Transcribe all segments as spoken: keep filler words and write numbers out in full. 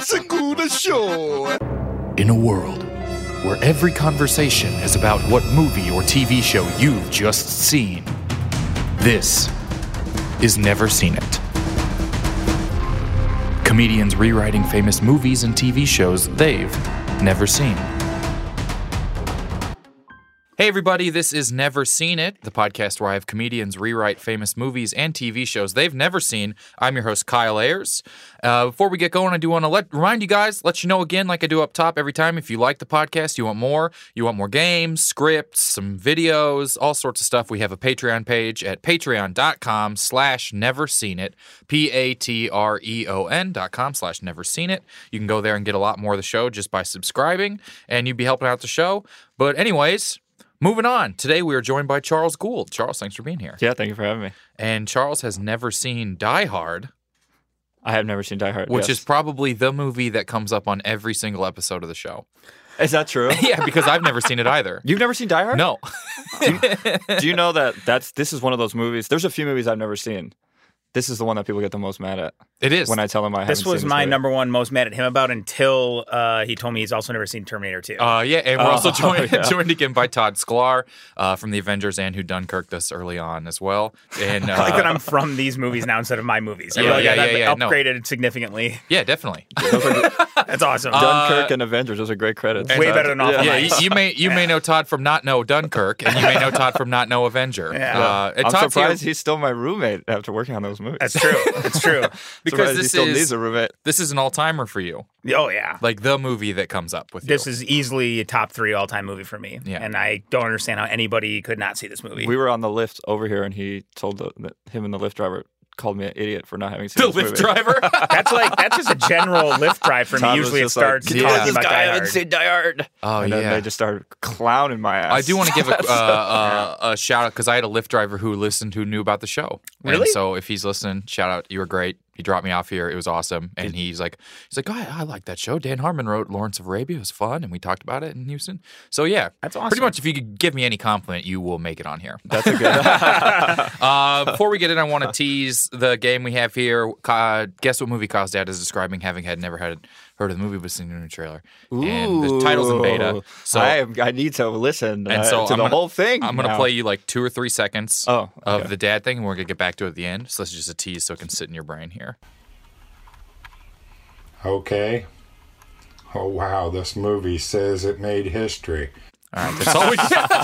Segura Show. In a world where every conversation is about what movie or T V show you've just seen, this is Never Seen It. Comedians rewriting famous movies and T V shows they've never seen. Hey everybody, this is Never Seen It, the podcast where I have comedians rewrite famous movies and T V shows they've never seen. I'm your host, Kyle Ayers. Uh, before we get going, I do want to let remind you guys, let you know again, like I do up top every time, if you like the podcast, you want more, you want more games, scripts, some videos, all sorts of stuff, we have a Patreon page at patreon.com slash never seen it, P-A-T-R-E-O-N dot com slash never seen it. You can go there and get a lot more of the show just by subscribing, and you'd be helping out the show. But anyways... moving on. Today we are joined by Charles Gould. Charles, thanks for being here. Yeah, thank you for having me. And Charles has never seen Die Hard. I have never seen Die Hard, Which yes. is probably the movie that comes up on every single episode of the show. Is that true? Yeah, because I've never seen it either. You've never seen Die Hard? No. do, you, do you know that that's this is one of those movies? There's a few movies I've never seen. This is the one that people get the most mad at. It is. When I tell them I haven't This seen was this my movie. number one most mad at him about until uh, he told me he's also never seen Terminator two. Uh, yeah, and we're Oh, also joined, yeah. joined again by Todd Sklar uh, from the Avengers and who Dunkirked us early on as well. And uh, I like that I'm from these movies now instead of my movies. I Yeah, feel like yeah, I've yeah, yeah, no. upgraded significantly. yeah, definitely. That's awesome. Dunkirk and Avengers. Those are great credits. Way better than Awful Yeah, Nights. you, you may you may know Todd from not know Dunkirk, and you may know Todd from not know Avenger. Yeah. Uh, and I'm Todd's here- surprised he's still my roommate after working on those movies. That's true. It's true. because Surprised he this still is needs a roommate. this is an all timer for you, Oh, yeah. like the movie that comes up with This you. is easily a top three all time movie for me. Yeah. And I don't understand how anybody could not see this movie. We were on the lift over here, and he told the, the, him and the lift driver called me an idiot for not having seen the this Lyft movie. driver. That's like, that's just a general lift drive for me. Todd was Usually it just like, starts "Can you Yeah. let talking this about guy Die haven't Hard. seen Die Hard. Oh and then yeah. they just started clowning my ass. I do want to give a, uh, uh, a shout out because I had a Lyft driver who listened, who knew about the show. Really? And so if he's listening, shout out. You were great. He dropped me off here. It was awesome. And he's like, he's like, oh, I, I like that show. Dan Harmon wrote Lawrence of Arabia. It was fun, and we talked about it in Houston. So yeah, That's awesome. Pretty much, if you could give me any compliment, you will make it on here. That's a good. Uh, before we get in, I want to tease the game we have here. Uh, guess what movie Kyle's dad is describing, having had never had heard of the movie, but seen it in a trailer. And the title's in beta. So I, am, I need to listen And uh, so to I'm the gonna- whole thing. I'm going to now. play you like two or three seconds Oh, of okay. the dad thing, and we're going to get back to it at the end. So this is just a tease so it can sit in your brain here. Okay. Oh, wow, this movie says it made history. All right, that's all we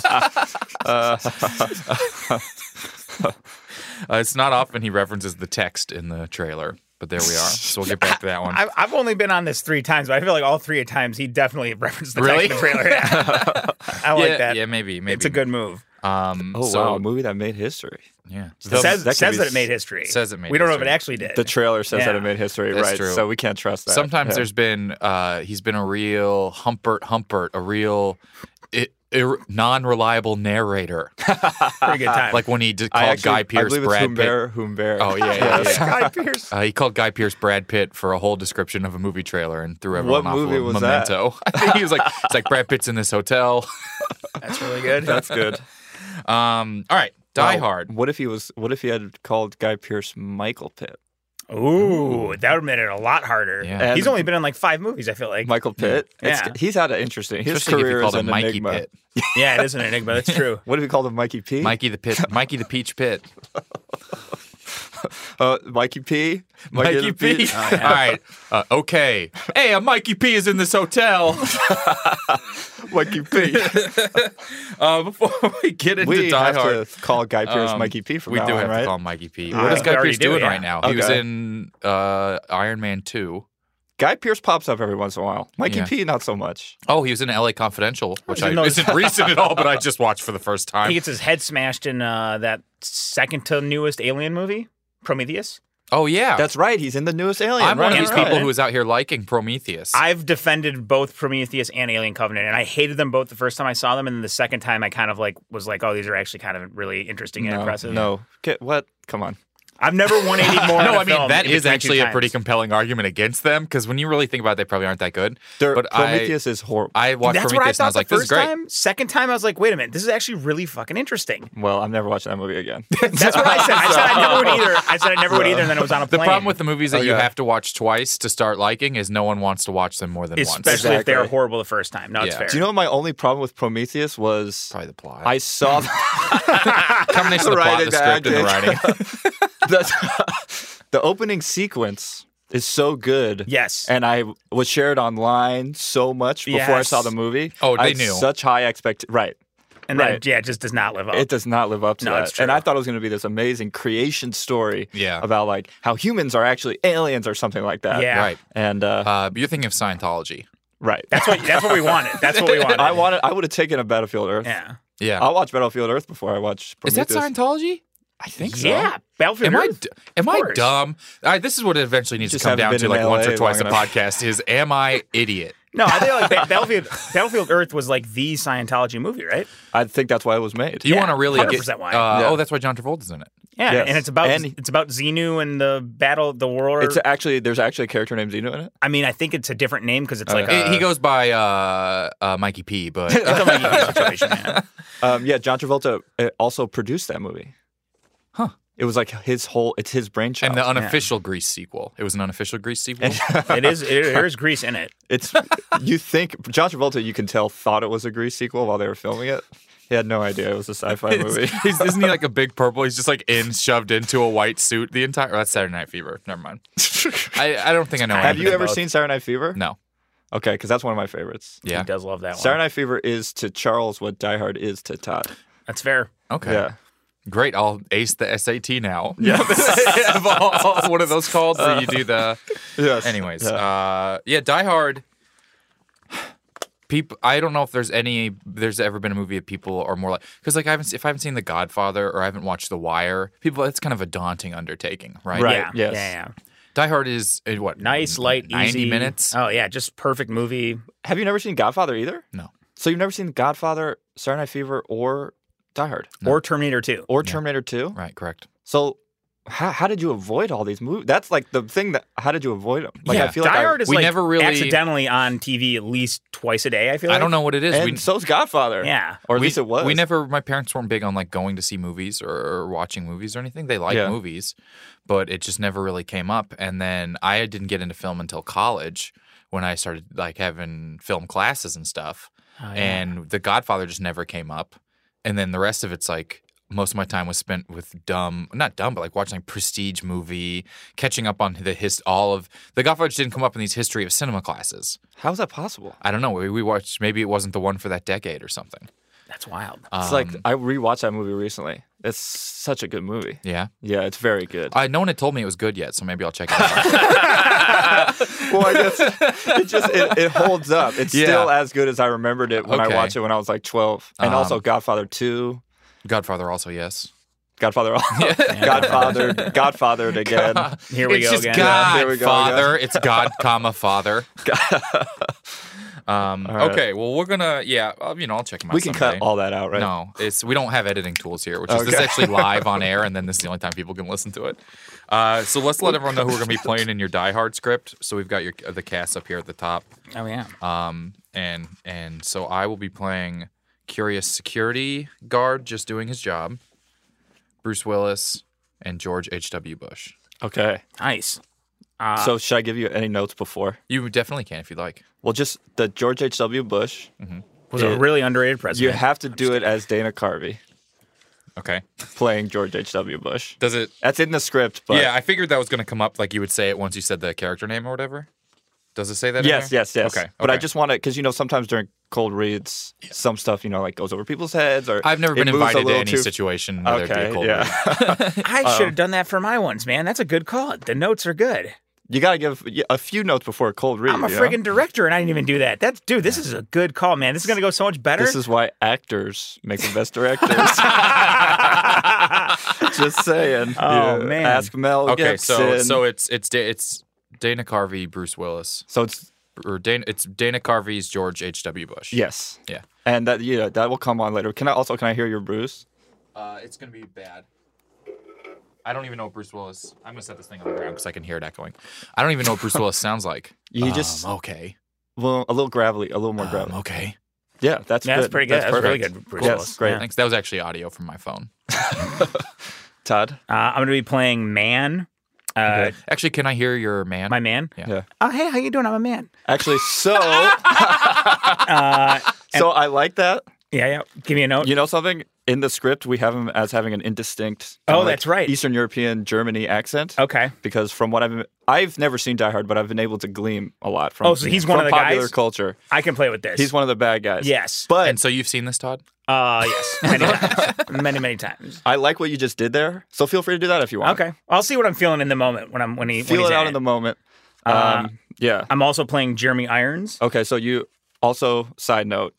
got. uh, it's not often he references the text in the trailer, but there we are. So we'll get back to that one. I, I've only been on this three times, but I feel like all three times he definitely referenced the Really? text in the trailer. Yeah. I like yeah, that. Yeah, maybe, maybe. It's a good move. Um, Oh so, wow, a movie that made history. Yeah. It That- says that could says be that it s- made history. says it made We don't know if history. it actually did. The trailer says Yeah. that it made history, That's right? true. So we can't trust that. Sometimes Yeah. there's been, uh, he's been a real Humpert Humpert, a real i ir- non-reliable narrator. Pretty good time. Like when he did, I called actually, Guy I Pearce believe it's Brad Pitt. Humbert, Humbert. Oh, yeah, yeah, yeah. Guy Pearce. Uh, he called Guy Pearce Brad Pitt for a whole description of a movie trailer and threw everyone What off movie of was that? Memento. I think he was like, it's like Brad Pitt's in this hotel. That's really good. That's good. Um, all right, Die Wow. Hard. What if he was? What if he had called Guy Pearce Michael Pitt? Ooh, that would have made it a lot harder. Yeah. He's And- only been in like five movies, I feel like. Michael Pitt. It's- Yeah. he's had an interesting. His Especially if career you called is him an Mikey enigma. Pitt. Yeah, it is an enigma. That's true. What if we called him Mikey P? Mikey the Pit. Mikey the Peach Pit. Uh, Mikey P. Mikey the P. Peach. All right. Uh, okay. Hey, uh, Mikey P is in this hotel. Mikey P. Uh, before we get into we Die have Hard, to call Guy Pearce um, Mikey P from we now do on, have right? to call him Mikey P. Uh, What is we Guy already Pearce do, doing yeah. right now? He was Okay. in uh, Iron Man two. Guy Pearce pops up every once in a while. Mikey Yeah. P, not so much. Oh, he was in L A Confidential, which I, didn't know- isn't recent at all, but I just watched for the first time. He gets his head smashed in uh, that second to newest Alien movie, Prometheus. Oh, yeah. That's right. He's in the newest Alien. I'm one right, of these right. people who is out here liking Prometheus. I've defended both Prometheus and Alien Covenant, and I hated them both the first time I saw them, and then the second time I kind of like was like, oh, these are actually kind of really interesting and no, impressive. No. Get, what? Come on. I've never one eighty more. No, on a I mean film that in is between two actually a times. pretty compelling argument against them because when you really think about it, they probably aren't that good. They're- but Prometheus I, is horrible. I watched That's Prometheus what I thought and I was like, the "This first is great." time. Second time, I was like, wait a minute, this is actually really fucking interesting. Well, I'm never watching that movie again. That's what I said. I said I never would either. I said I never would either, and then it was on a The plane. problem with the movies that you Okay. have to watch twice to start liking is no one wants to watch them more than once. especially if they are Exactly. horrible the first time. No, it's Yeah. fair. Do you know what my only problem with Prometheus was? Probably the plot. I saw combination of the plot, Writing, the script, and the acting. writing. the, the opening sequence is so good. Yes. And I was shared online so much before I Yes. saw the movie. Oh, they I had knew. Such high expect. Right. and then right. yeah, it just does not live up. It does not live up to No, that. it's true. And I thought it was going to be this amazing creation story Yeah. about like how humans are actually aliens or something like that. Yeah. Right. And uh, Uh, but you're thinking of Scientology. right. That's what that's what we wanted. That's what we wanted. I wanted. I would have taken a Battlefield Earth. Yeah. Yeah. I'll watch Battlefield Earth before I watch Is Prometheus. that Scientology? I think so. Yeah. Battlefield Am I Earth? d- am Of I course. dumb? Uh, this is what it eventually needs to Just come haven't down been to, in like L A once or twice a long enough. podcast. Is am I idiot? No, I think like Ba- Battlefield Battlefield Earth was like the Scientology movie, right? I think that's why it was made. You Yeah, want to really one hundred get? percent why. Uh, Yeah. Oh, that's why John Travolta's in it. Yeah, Yes. and it's about And- it's about Xenu and the battle, the war. It's actually there's actually a character named Xenu in it. I mean, I think it's a different name because it's like He- a, he goes by uh, uh, Mikey P, but It's a Mikey situation. Yeah. Um, yeah, John Travolta uh, also produced that movie. Huh. It was like his whole. It's his brainchild. and the unofficial Grease sequel. It was an unofficial Grease sequel. It is. It, there's grease in it. It's you think John Travolta, you can tell, thought it was a Grease sequel while they were filming it. He had no idea it was a sci-fi movie. He's, isn't he like a big purple? He's just like in shoved into a white suit the entire. Oh, that's Saturday Night Fever. Never mind. I, I don't think I know. Have anything you ever about- seen Saturday Night Fever? No. Okay, because that's one of my favorites. Yeah. He does love that one. Saturday Night Fever is to Charles what Die Hard is to Todd. That's fair. Okay. Yeah. Great. I'll ace the S A T now. Yeah. What are those called? So you do the. Yes. Anyways, Yeah. uh, yeah, Die Hard. People, I don't know if there's any. There's ever been a movie of people are more like because like I haven't if I haven't seen The Godfather or I haven't watched The Wire. People, it's kind of a daunting undertaking, right? Right. Yeah. yes. Yeah. Yeah. Die Hard is uh, what Nice, light, ninety easy. minutes. Oh yeah, just perfect movie. Have you never seen Godfather either? No. So you've never seen Godfather, Saturday Night Fever, or Die Hard, Or Terminator two. or Terminator two? Right. Correct. So how, how did you avoid all these movies? That's like the thing that how did you avoid them? Like Yeah. I feel Die like I- Hard is we like never really- accidentally on T V at least twice a day. I feel like I don't know what it is. and we, so's Godfather. Yeah. Or at we, least it was. We never. My parents weren't big on like going to see movies or, or watching movies or anything. They like Yeah. movies, but it just never really came up. And then I didn't get into film until college when I started like having film classes and stuff. Oh, yeah. And The Godfather just never came up. And then the rest of it's like most of my time was spent with dumb, not dumb, but like watching like prestige movie, catching up on the hist, all of The Godfather just didn't come up in these history of cinema classes. How is that possible? I don't know. We, we watched. Maybe it wasn't the one for that decade or something. That's wild. It's like Um, I rewatched that movie recently. It's such a good movie. Yeah. Yeah, it's very good. I no one had told me it was good yet, so maybe I'll check it out. well, I guess it just it, it holds up. It's Yeah. still as good as I remembered it when Okay. I watched it when I was like twelve. And Um, also Godfather two, Godfather also, yes. Godfather, Godfather, Godfathered again. Here we it's go just again. God, Here we go Father. It's God, comma Father. um, right. Okay, well we're gonna yeah, uh, you know I'll check them out. We can someday. cut all that out, right? No, it's we don't have editing tools here, which is this is Okay. actually live on air, and then this is the only time people can listen to it. Uh, so let's let everyone know who we're gonna be playing in your Die Hard script. So we've got your the cast up here at the top. Oh yeah. Um, and and so I will be playing curious security guard, just doing his job. Bruce Willis and George H W. Bush. Okay. Nice. Uh, So should I give you any notes before? You definitely can if you'd like. Well, just the George H W. Bush. was a it- really underrated You president. have to do it as Dana Carvey Okay. playing George H W. Bush. Does it? That's in the script, but Yeah, I figured that was going to come up. Like you would say it once you said the character name or whatever. Does it say that? in yes, there? yes, yes. Okay. But I okay. just want to, because you know, sometimes during cold reads, some stuff you know like goes over people's heads, or I've never it been moves a invited to little any too- situation where there'd be Okay, a cold yeah. read. I should have done that for my ones, man. That's a good call. The notes are good. You gotta give a few notes before a cold read. I'm a you know? friggin' director, and I didn't even do that. That's dude. This is a good call, man. This is gonna go so much better. This is why actors make the best directors. Just saying. Oh, man. Ask Mel Okay, Gibson. so so it's it's Da- it's Dana Carvey, Bruce Willis, So it's or Dana it's Dana Carvey's George H W. Bush. yes, Yeah. and that yeah that will come on later. Can I also can I hear your Bruce? Uh, it's gonna be bad. I don't even know what Bruce Willis. I'm gonna set this thing on the ground because I can hear it echoing. I don't even know what Bruce Willis sounds like. You Um, just okay. well, a little gravelly, a little more Um, gravelly. okay. Yeah, that's Yeah, good. that's pretty good. That's really perfect. good, Bruce Yes, Willis. great. Yeah. Thanks. That was actually audio from my phone. Todd. Uh, I'm going to be playing Man. Uh, Okay. Actually, can I hear your man? My man. Yeah. Yeah. Oh, hey, how you doing? I'm a man. Actually, so Uh, so I like that. yeah, yeah. Give me a note. You know something? In the script, we have him as having an indistinct, kinda Oh, like that's right. Eastern European Germany accent. Okay. Because from what I've I've never seen Die Hard, but I've been able to glean a lot from. Oh, so he's one from of the popular guys? culture. I can play with this. He's one of the bad guys. Yes. but And so you've seen this, Todd? Uh, yes. Many times. Many, many times. I like what you just did there. So feel free to do that if you want. Okay. I'll see what I'm feeling in the moment when I'm when he Feel when he's it out in in the moment. Um, Uh, yeah. I'm also playing Jeremy Irons. Okay. So you also side note.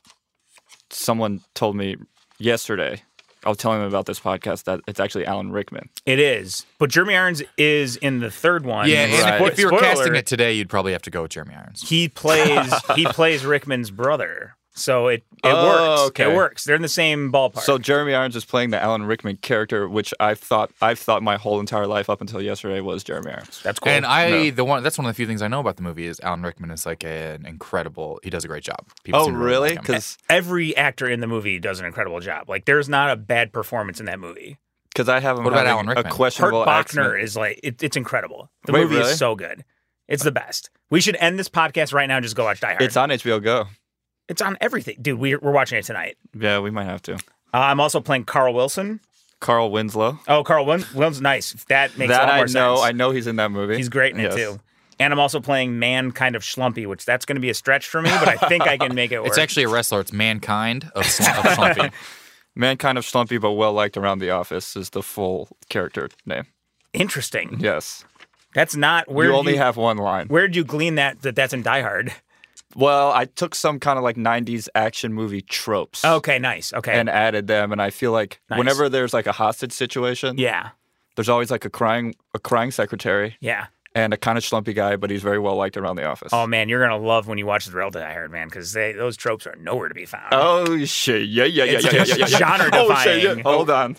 Someone told me yesterday. I was telling them about this podcast that it's actually Alan Rickman. It is, but Jeremy Irons is in the third one. Yeah, and Right. if, if you were Spoiler casting alert, it today, you'd probably have to go with Jeremy Irons. he plays he plays Rickman's brother, so it it Oh, works. okay. It works. They're in the same ballpark. So Jeremy Irons is playing the Alan Rickman character, which I've thought I've thought my whole entire life up until yesterday was Jeremy Irons. that's cool. And I, No. the one that's one of the few things I know about the movie is Alan Rickman is like an incredible. He does a great job. People Oh, seem to really? like him. Because Every actor in the movie does an incredible job. Like, there's not a bad performance in that movie. I have him What about having Alan a Rickman? Hurt questionable Bachner accent. is like it, it's incredible. The Wait, movie really? is so good. It's the best. We should end this podcast right now and just go watch Die Hard. It's on H B O Go. It's on everything, dude. We, we're watching it tonight. Yeah, we might have to. Uh, I'm also playing Carl Wilson. Carl Winslow. Oh, Carl Win- Wilson's nice. That makes a That lot I more know. sense. I know he's in that movie. He's great in Yes. it too. And I'm also playing Man Kind of Schlumpy, which that's going to be a stretch for me, but I think I can make it work. It's actually a wrestler. It's Mankind of, Sl- of Slumpy. Man, kind of slumpy, but well liked around the office is the full character name. interesting. Yes. That's not where you only have one line. Where did you glean that that that's in Die Hard? Well, I took some kind of like nineties action movie tropes Okay, nice. Okay. and added them, and I feel like Nice. whenever there's like a hostage situation, yeah. there's always like a crying a crying secretary Yeah. and a kind of schlumpy guy, but he's very well liked around the office. Oh man, you're gonna love when you watch the real Die Hard, man, because those tropes are nowhere to be found. Oh shit! Yeah, yeah, yeah, It's yeah, yeah, just yeah, yeah. genre Oh shit! Yeah. defying. Hold on.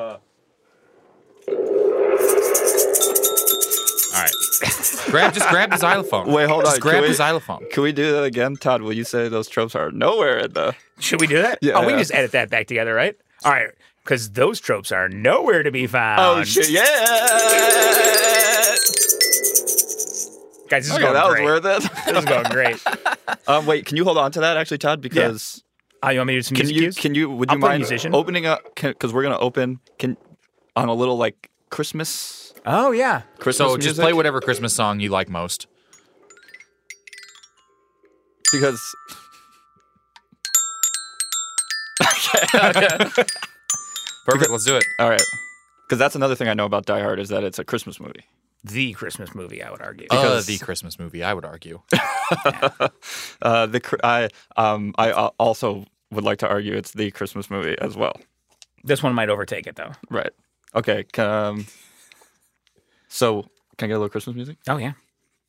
All right. grab just grab the xylophone. Wait, hold just on. grab Can the we- xylophone. Can we do that again, Todd? Will you say those tropes are nowhere in the? Should we do that? Yeah. Oh, we can just edit that back together, right? All right, because those tropes are nowhere to be found. Oh shit! Yeah. guys, this is Okay, going that was great. worth it. This is going great. um, wait, can you hold on to that actually, Todd? Because Oh, you want me to do some can music you cues? can you would you I'll play mind musician. opening up? Because we're gonna open can on a little like Christmas Oh yeah. Christmas So just music? play whatever Christmas song you like most. because Perfect. Let's do it. all right. Because that's another thing I know about Die Hard is that it's a Christmas movie. The Christmas movie, I would argue. Uh, Because- the Christmas movie, I would argue. Uh, the cr- I um I uh, also would like to argue it's the Christmas movie as well. This one might overtake it, though. Right. Okay. c- Um. So can I get a little Christmas music? Oh yeah.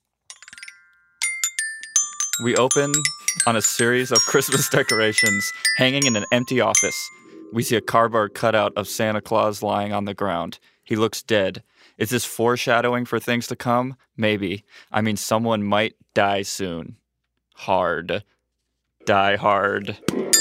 We open on a series of Christmas decorations hanging in an empty office. We see a cardboard cutout of Santa Claus lying on the ground. He looks dead. Is this foreshadowing for things to come? Maybe. I mean, someone might die soon. Hard. Die hard.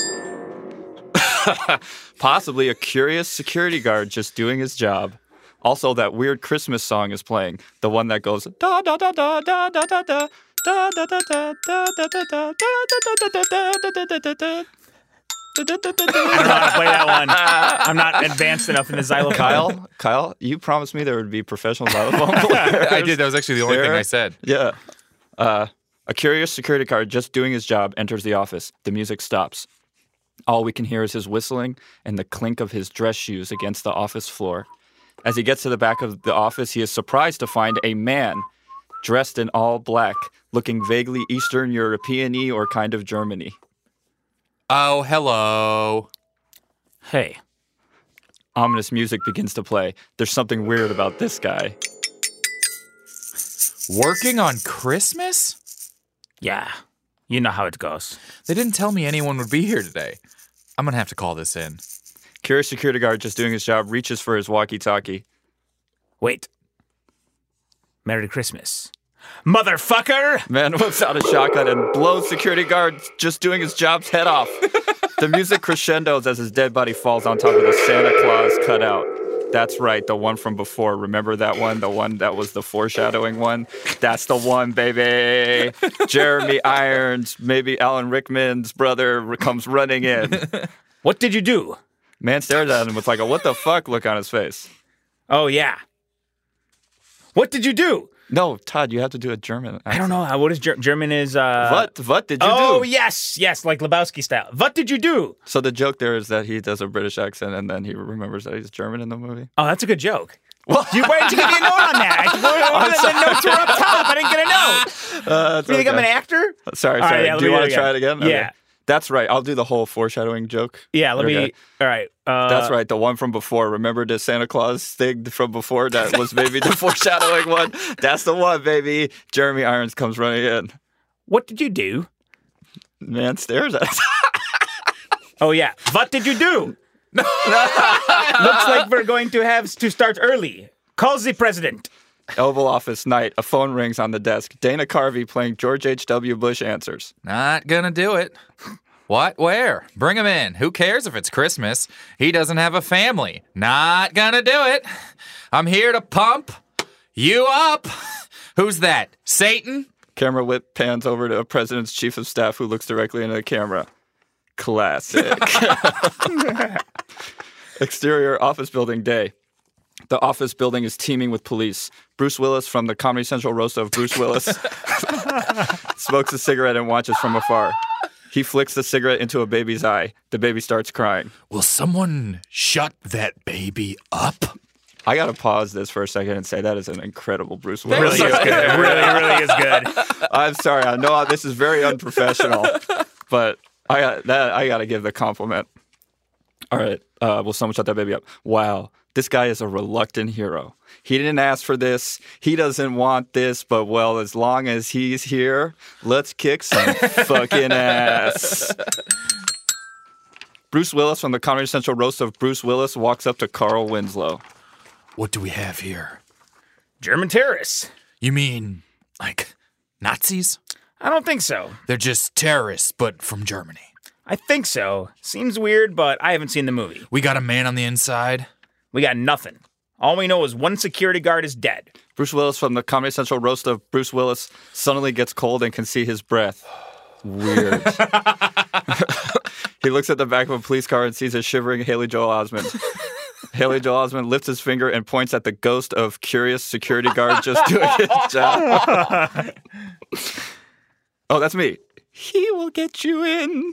Possibly a curious security guard just doing his job. Also, that weird Christmas song is playing. The one that goes da da da da da da da da. Da da da da da da da da da da da da da da da da. I don't know how to play that one. I'm not advanced enough in the xylophone. Kyle, Kyle, you promised me there would be professional xylophone players. I did. That was actually the only thing There. I said. Yeah. Uh, a curious security guard just doing his job enters the office. The music stops. All we can hear is his whistling and the clink of his dress shoes against the office floor. As he gets to the back of the office, he is surprised to find a man dressed in all black, looking vaguely Eastern European-y or kind of Germany. Oh, hello. Hey. Ominous music begins to play. There's something weird about this guy. Working on Christmas? Yeah. You know how it goes. They didn't tell me anyone would be here today. I'm going to have to call this in. Curious security guard just doing his job reaches for his walkie-talkie. Wait. Merry Christmas. Motherfucker! Man whips out a shotgun and blows security guard just doing his job's head off. The music crescendos as his dead body falls on top of the Santa Claus cutout. That's right, the one from before. Remember that one? The one that was the foreshadowing one? That's the one, baby. Jeremy Irons, maybe Alan Rickman's brother, comes running in. What did you do? Man stares at him with like a what the fuck look on his face. Oh, yeah. What did you do? No, Todd, you have to do a German accent. I don't know. What is ger- German is... Uh... What? What did you oh, do? Oh, yes. Yes, like Lebowski style. What did you do? So the joke there is that he does a British accent and then he remembers that he's German in the movie. Oh, that's a good joke. Well, you, why didn't you give me a note on that? I, the notes were up top. I didn't get a note. Uh, you think okay. I'm an actor? Sorry, sorry. Right, yeah, do you want to it try it again? Okay. Yeah. That's right. I'll do the whole foreshadowing joke. Yeah, let okay. me... All right. Uh, That's right. The one from before. Remember the Santa Claus thing from before? That was maybe the foreshadowing one. That's the one, baby. Jeremy Irons comes running in. What did you do? Man stares at us. Oh, yeah. What did you do? Looks like we're going to have to start early. Call the president. Oval Office night. A phone rings on the desk. Dana Carvey playing George H W. Bush answers. Not gonna do it. What? Where? Bring him in. Who cares if it's Christmas? He doesn't have a family. Not gonna do it. I'm here to pump you up. Who's that? Satan? Camera whip pans over to a president's chief of staff who looks directly into the camera. Classic. Exterior office building day. The office building is teeming with police. Bruce Willis from the Comedy Central roast of Bruce Willis smokes a cigarette and watches from afar. He flicks the cigarette into a baby's eye. The baby starts crying. Will someone shut that baby up? I gotta pause this for a second and say that is an incredible Bruce Willis. Really is good. It really, really is good. I'm sorry. I know this is very unprofessional, but I got that. I gotta give the compliment. All right. Uh, will someone shut that baby up? Wow. This guy is a reluctant hero. He didn't ask for this. He doesn't want this, but well, as long as he's here, let's kick some fucking ass. Bruce Willis from the Comedy Central roast of Bruce Willis walks up to Carl Winslow. What do we have here? German terrorists. You mean, like, Nazis? I don't think so. They're just terrorists, but from Germany. I think so. Seems weird, but I haven't seen the movie. We got a man on the inside. We got nothing. All we know is one security guard is dead. Bruce Willis from the Comedy Central roast of Bruce Willis suddenly gets cold and can see his breath. Weird. He looks at the back of a police car and sees a shivering Haley Joel Osment. Haley Joel Osment lifts his finger and points at the ghost of curious security guard just doing his job. Oh, that's me. He will get you in.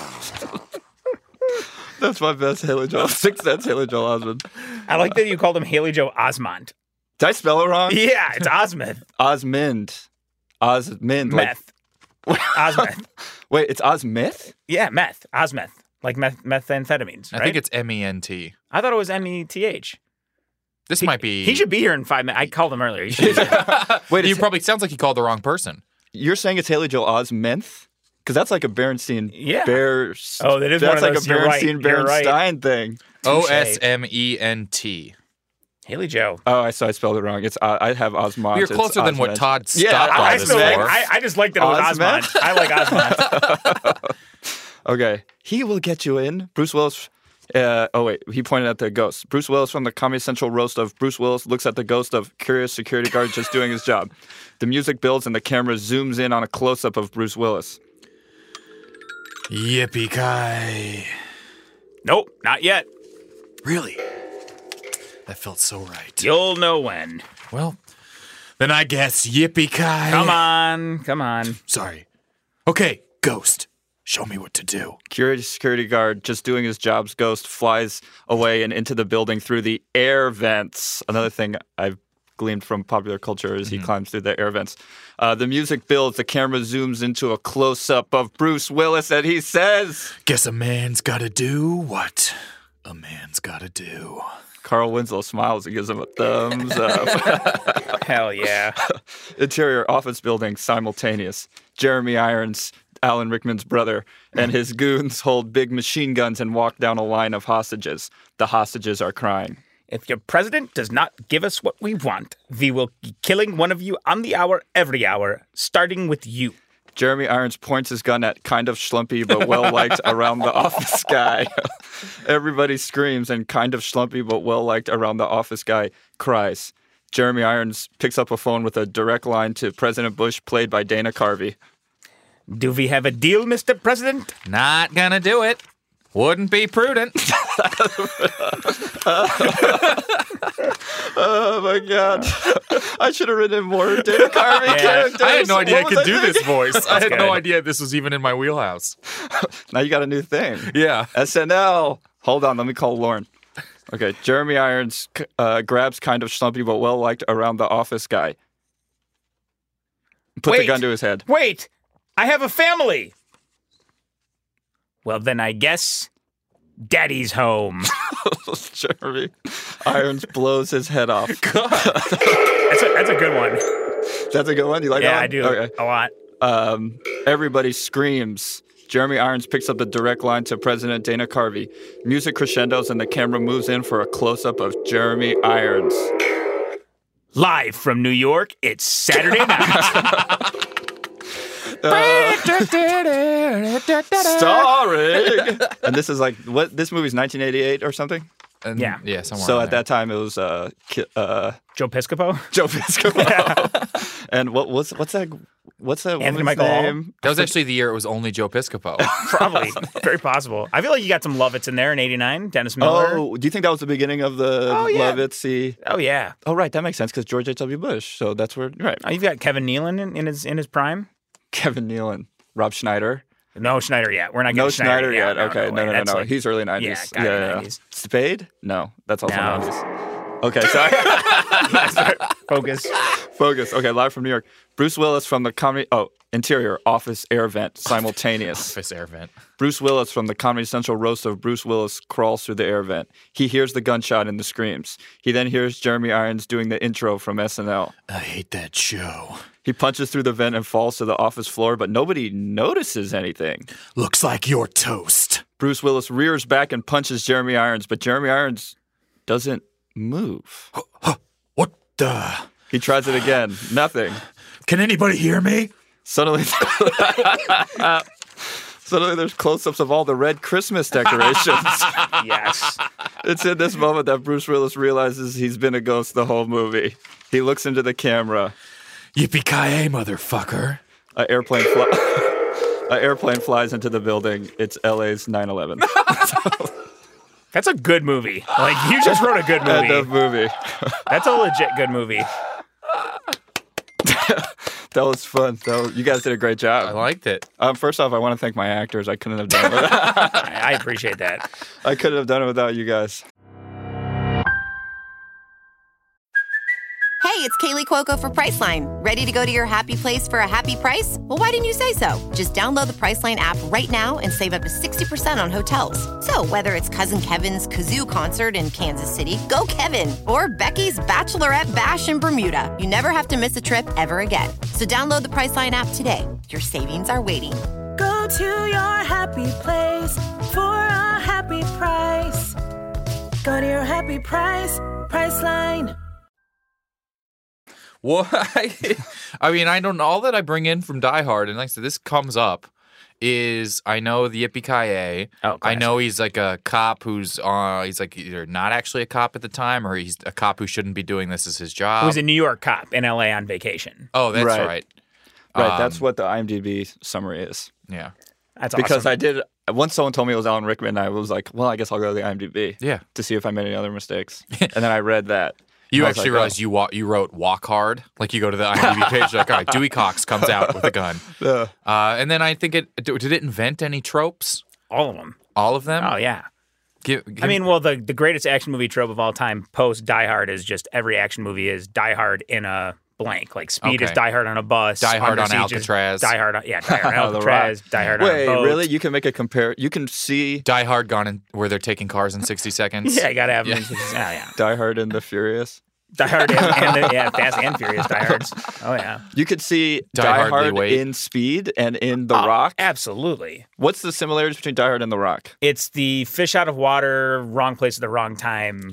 That's my best Haley Joel. Six cents Haley Joel Osment. I like that you called him Haley Joe Osmond. Did I spell it wrong? Yeah, it's Osmond. Osmond. Osmond. Meth. Like... Osmeth. Wait, it's Osmith? Yeah, meth. Osmeth. Like meth- methamphetamines, right? I think it's M E N T. I thought it was M E T H. This he, might be... He should be here in five minutes. I called him earlier. He should be here. Wait, he it's... probably sounds like he called the wrong person. You're saying it's Haley Joel Osment? Because that's like a Berenstein. Yeah. Bear, oh, that is that's one of like those. a You're right. Berenstein You're right. Berenstein thing. O S M E N T. Haley Joe. Oh, I saw I spelled it wrong. It's uh, I have Osmond. You're closer than what Todd stopped Yeah, by I, this still like, for. I, I just liked that it was Osmond? Osmond. I like Osmond. Okay. He will get you in. Bruce Willis. Uh, oh, wait. He pointed at the ghost. Bruce Willis from the Comedy Central roast of Bruce Willis looks at the ghost of curious security guard just doing his job. The music builds and the camera zooms in on a close-up of Bruce Willis. Yippee-ki. Nope, not yet. Really? That felt so right. You'll know when. Well, then I guess yippee-ki. Come on, come on. Sorry. Okay, ghost. Show me what to do. Curious security guard just doing his job's ghost flies away and into the building through the air vents. Another thing I've gleaned from popular culture is mm-hmm. he climbs through the air vents. Uh, the music builds. The camera zooms into a close-up of Bruce Willis and he says... Guess a man's gotta do what a man's gotta do. Carl Winslow smiles and gives him a thumbs up. Hell yeah. Interior office building simultaneous. Jeremy Irons, Alan Rickman's brother, and his goons hold big machine guns and walk down a line of hostages. The hostages are crying. If your president does not give us what we want, we will be killing one of you on the hour every hour, starting with you. Jeremy Irons points his gun at kind of schlumpy but well-liked around the office guy. Everybody screams, and kind of schlumpy but well-liked around the office guy cries. Jeremy Irons picks up a phone with a direct line to President Bush, played by Dana Carvey. Do we have a deal, Mister President? Not gonna do it. Wouldn't be prudent. Oh, my God. I should have written more Dana Carvey Yeah. characters. I had no idea I What was could do thinking? this voice. I had good. no idea this was even in my wheelhouse. Now you got a new thing. Yeah. S N L. Hold on, let me call Lauren. Okay, Jeremy Irons uh, grabs kind of schlumpy but well-liked around the office guy. Put the Wait. gun to his head. Wait, I have a family. Well, then I guess Daddy's home. Jeremy Irons blows his head off. That's a, that's a good one. That's a good one? You like that Yeah, one? I do Okay. a lot. Um, everybody screams. Jeremy Irons picks up the direct line to President Dana Carvey. Music crescendos and the camera moves in for a close-up of Jeremy Irons. Live from New York, it's Saturday night. Starring! And this is like, what? This movie's nineteen eighty-eight or something? And Yeah. Yeah, somewhere So in at there. that time, it was uh, ki- uh, Joe Piscopo? Joe Piscopo. And what, what's what's that? What's that Anthony woman's Michael Hall? name? That was actually the year it was only Joe Piscopo. Probably. Very possible. I feel like you got some Lovitz in there in eighty-nine. Dennis Miller. Oh, do you think that was the beginning of the Oh, yeah. Lovitz? Oh, yeah. Oh, right, that makes sense because George H W. Bush. So that's where, right? Oh, you've got Kevin Nealon in, in his in his prime. Kevin Nealon, Rob Schneider. No Schneider yet. We're not getting No Schneider Yeah, yet. no, okay, no, no, way. no, That's no. like- He's early nineties. Yeah, guy nineties. Spade? No, that's also No. nineties. Okay, sorry. Focus. Focus. Okay, live from New York. Bruce Willis from the comedy. Oh, interior office air vent simultaneous. Office air vent. Bruce Willis from the Comedy Central roast of Bruce Willis crawls through the air vent. He hears the gunshot and the screams. He then hears Jeremy Irons doing the intro from S N L. I hate that show. He punches through the vent and falls to the office floor, but nobody notices anything. Looks like you're toast. Bruce Willis rears back and punches Jeremy Irons, but Jeremy Irons doesn't move. What the? He tries it again. Nothing. Can anybody hear me? Suddenly, suddenly there's close-ups of all the red Christmas decorations. Yes. It's in this moment that Bruce Willis realizes he's been a ghost the whole movie. He looks into the camera. Yippee-ki-yay, motherfucker. An airplane, fly- an airplane flies into the building. It's L A's nine eleven. That's a good movie. Like, you just wrote a good End of movie. movie. That's a legit good movie. That was fun. That was, you guys did a great I job. liked it. Um, first off, I want to thank my actors. I couldn't have done it without, I I appreciate that. I couldn't have done it without you guys. Hey, it's Kaylee Cuoco for Priceline. Ready to go to your happy place for a happy price? Well, why didn't you say so? Just download the Priceline app right now and save up to sixty percent on hotels. So whether it's Cousin Kevin's Kazoo concert in Kansas City, go Kevin, or Becky's Bachelorette Bash in Bermuda, you never have to miss a trip ever again. So download the Priceline app today. Your savings are waiting. Go to your happy place for a happy price. Go to your happy price, Priceline. What? I mean, I don't. All that I bring in from Die Hard, and like I said, this comes up. Is I know the Yippee-ki-yay. Oh, I classic. know he's like a cop who's uh he's like either not actually a cop at the time, or he's a cop who shouldn't be doing this as his job. He was a New York cop in L A on vacation. oh, that's Right. right. Right, Um, that's what the IMDb summary is. Yeah. That's Because awesome. I did, once someone told me it was Alan Rickman, I was like, well, I guess I'll go to the IMDb Yeah. to see if I made any other mistakes. And then I read that. You And I was actually like, realized you wa- you wrote Walk Hard. Like you go to the IMDb page, you're like, all right, Dewey Cox comes out with a gun. oh, uh, Uh, and then I think it did it invent any tropes? all of them. All of them? Oh, yeah. Give, give, I mean, well, the, the greatest action movie trope of all time post Die Hard is just every action movie is Die Hard in a blank. Like Speed is Okay. Die Hard on a bus. Die Hard Under on Siege is Alcatraz. Die Hard on, yeah, Die Hard on The Alcatraz. Die Hard on a wait, boat. really? You can make a compare. You can see Die Hard gone in where they're taking cars in sixty seconds. Yeah, you gotta have Yeah. them. Oh, yeah. Die Hard and the Furious. Die Hard and, and the, yeah, Fast and Furious Die Hards. Oh, yeah. You could see Die Die, Hard, Hard Lee Wade. in Speed and in The Oh, Rock. Absolutely. What's the similarities between Die Hard and The Rock? It's the fish out of water, wrong place at the wrong time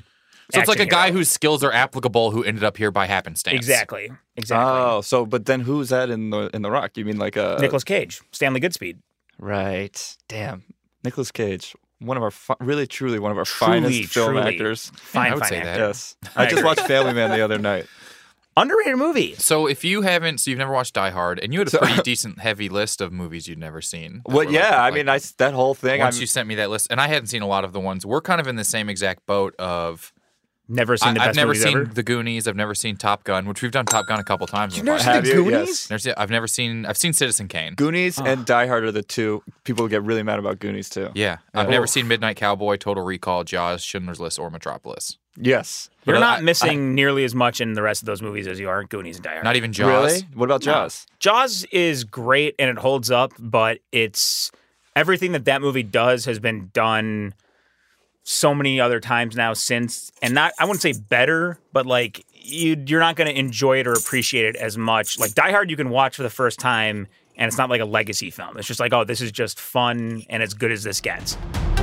So it's like a action guy hero. whose skills are applicable who ended up here by happenstance. Exactly. Exactly. Oh, so but then who's that in the in the Rock? You mean like a Nicolas Cage, Stanley Goodspeed. Right. Damn. Nicolas Cage, one of our fi- really truly one of our Truly, finest film truly. actors. Fine, I would fine say actor. that. Yes. I just watched Family Man the other night. Underrated movie. So if you haven't, so you've never watched Die Hard, and you had a So- pretty decent, heavy list of movies you'd never seen. that Well, were yeah, like- I like- mean, I s that whole thing. once I'm, you sent me that list, and I hadn't seen a lot of the ones. We're kind of in the same exact boat of. Never seen the I, best I've never movies seen ever. The Goonies. I've never seen Top Gun, which we've done Top Gun a couple times. in the never podcast. seen have The you? Goonies? Yes. Never seen- I've never seen. I've seen Citizen Kane. Goonies and Die Hard are the two people get really mad about Goonies too. Yeah, I've Yeah. never Oh. seen Midnight Cowboy, Total Recall, Jaws, Schindler's List, or Metropolis. Yes. You're But not I- missing nearly as much in the rest of those movies as you are in Goonies and Die Hard. Not even Jaws. Really? What about Jaws? Jaws is great and it holds up, but it's everything that that movie does has been done so many other times now since, and not I wouldn't say better, but like you, you're not going to enjoy it or appreciate it as much. Like Die Hard, you can watch for the first time, and it's not like a legacy film. It's just like, oh, this is just fun and as good as this gets.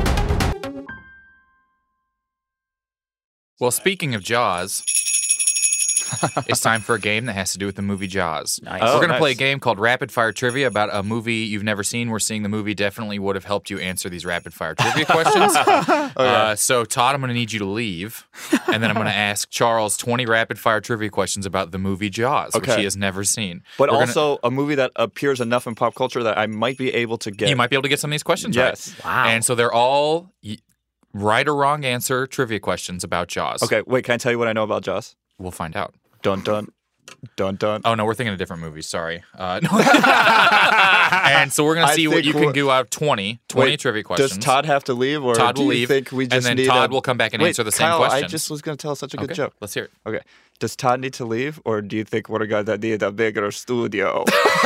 Well, speaking of Jaws, it's time for a game that has to do with the movie Jaws. Nice. We're Oh, going to play a nice. game called Rapid Fire Trivia about a movie you've never seen. We're seeing the movie definitely would have helped you answer these rapid fire trivia questions. uh, so, Todd, I'm going to need you to leave, and then I'm going to ask Charles twenty rapid fire trivia questions about the movie Jaws, which Okay. he has never seen. But We're gonna- also a movie that appears enough in pop culture that I might be able to get. you might be able to get some of these questions Yes. right. Wow. And so they're all y- right or wrong answer trivia questions about Jaws. Okay, wait. Can I tell you what I know about Jaws? We'll find out. Dun dun, dun dun. Oh no, we're thinking of different movies. Sorry. Uh, no. And so we're gonna I see what think you can we're- do out of twenty, twenty Wait, trivia questions. Does Todd have to leave, or Todd do will you leave, think we and just then need Todd a... will come back and Wait, answer the same Kyle, questions. I just was going to tell such a Okay, good joke. let's hear it. Okay. Does Todd need to leave, or do you think we're going to need a bigger studio?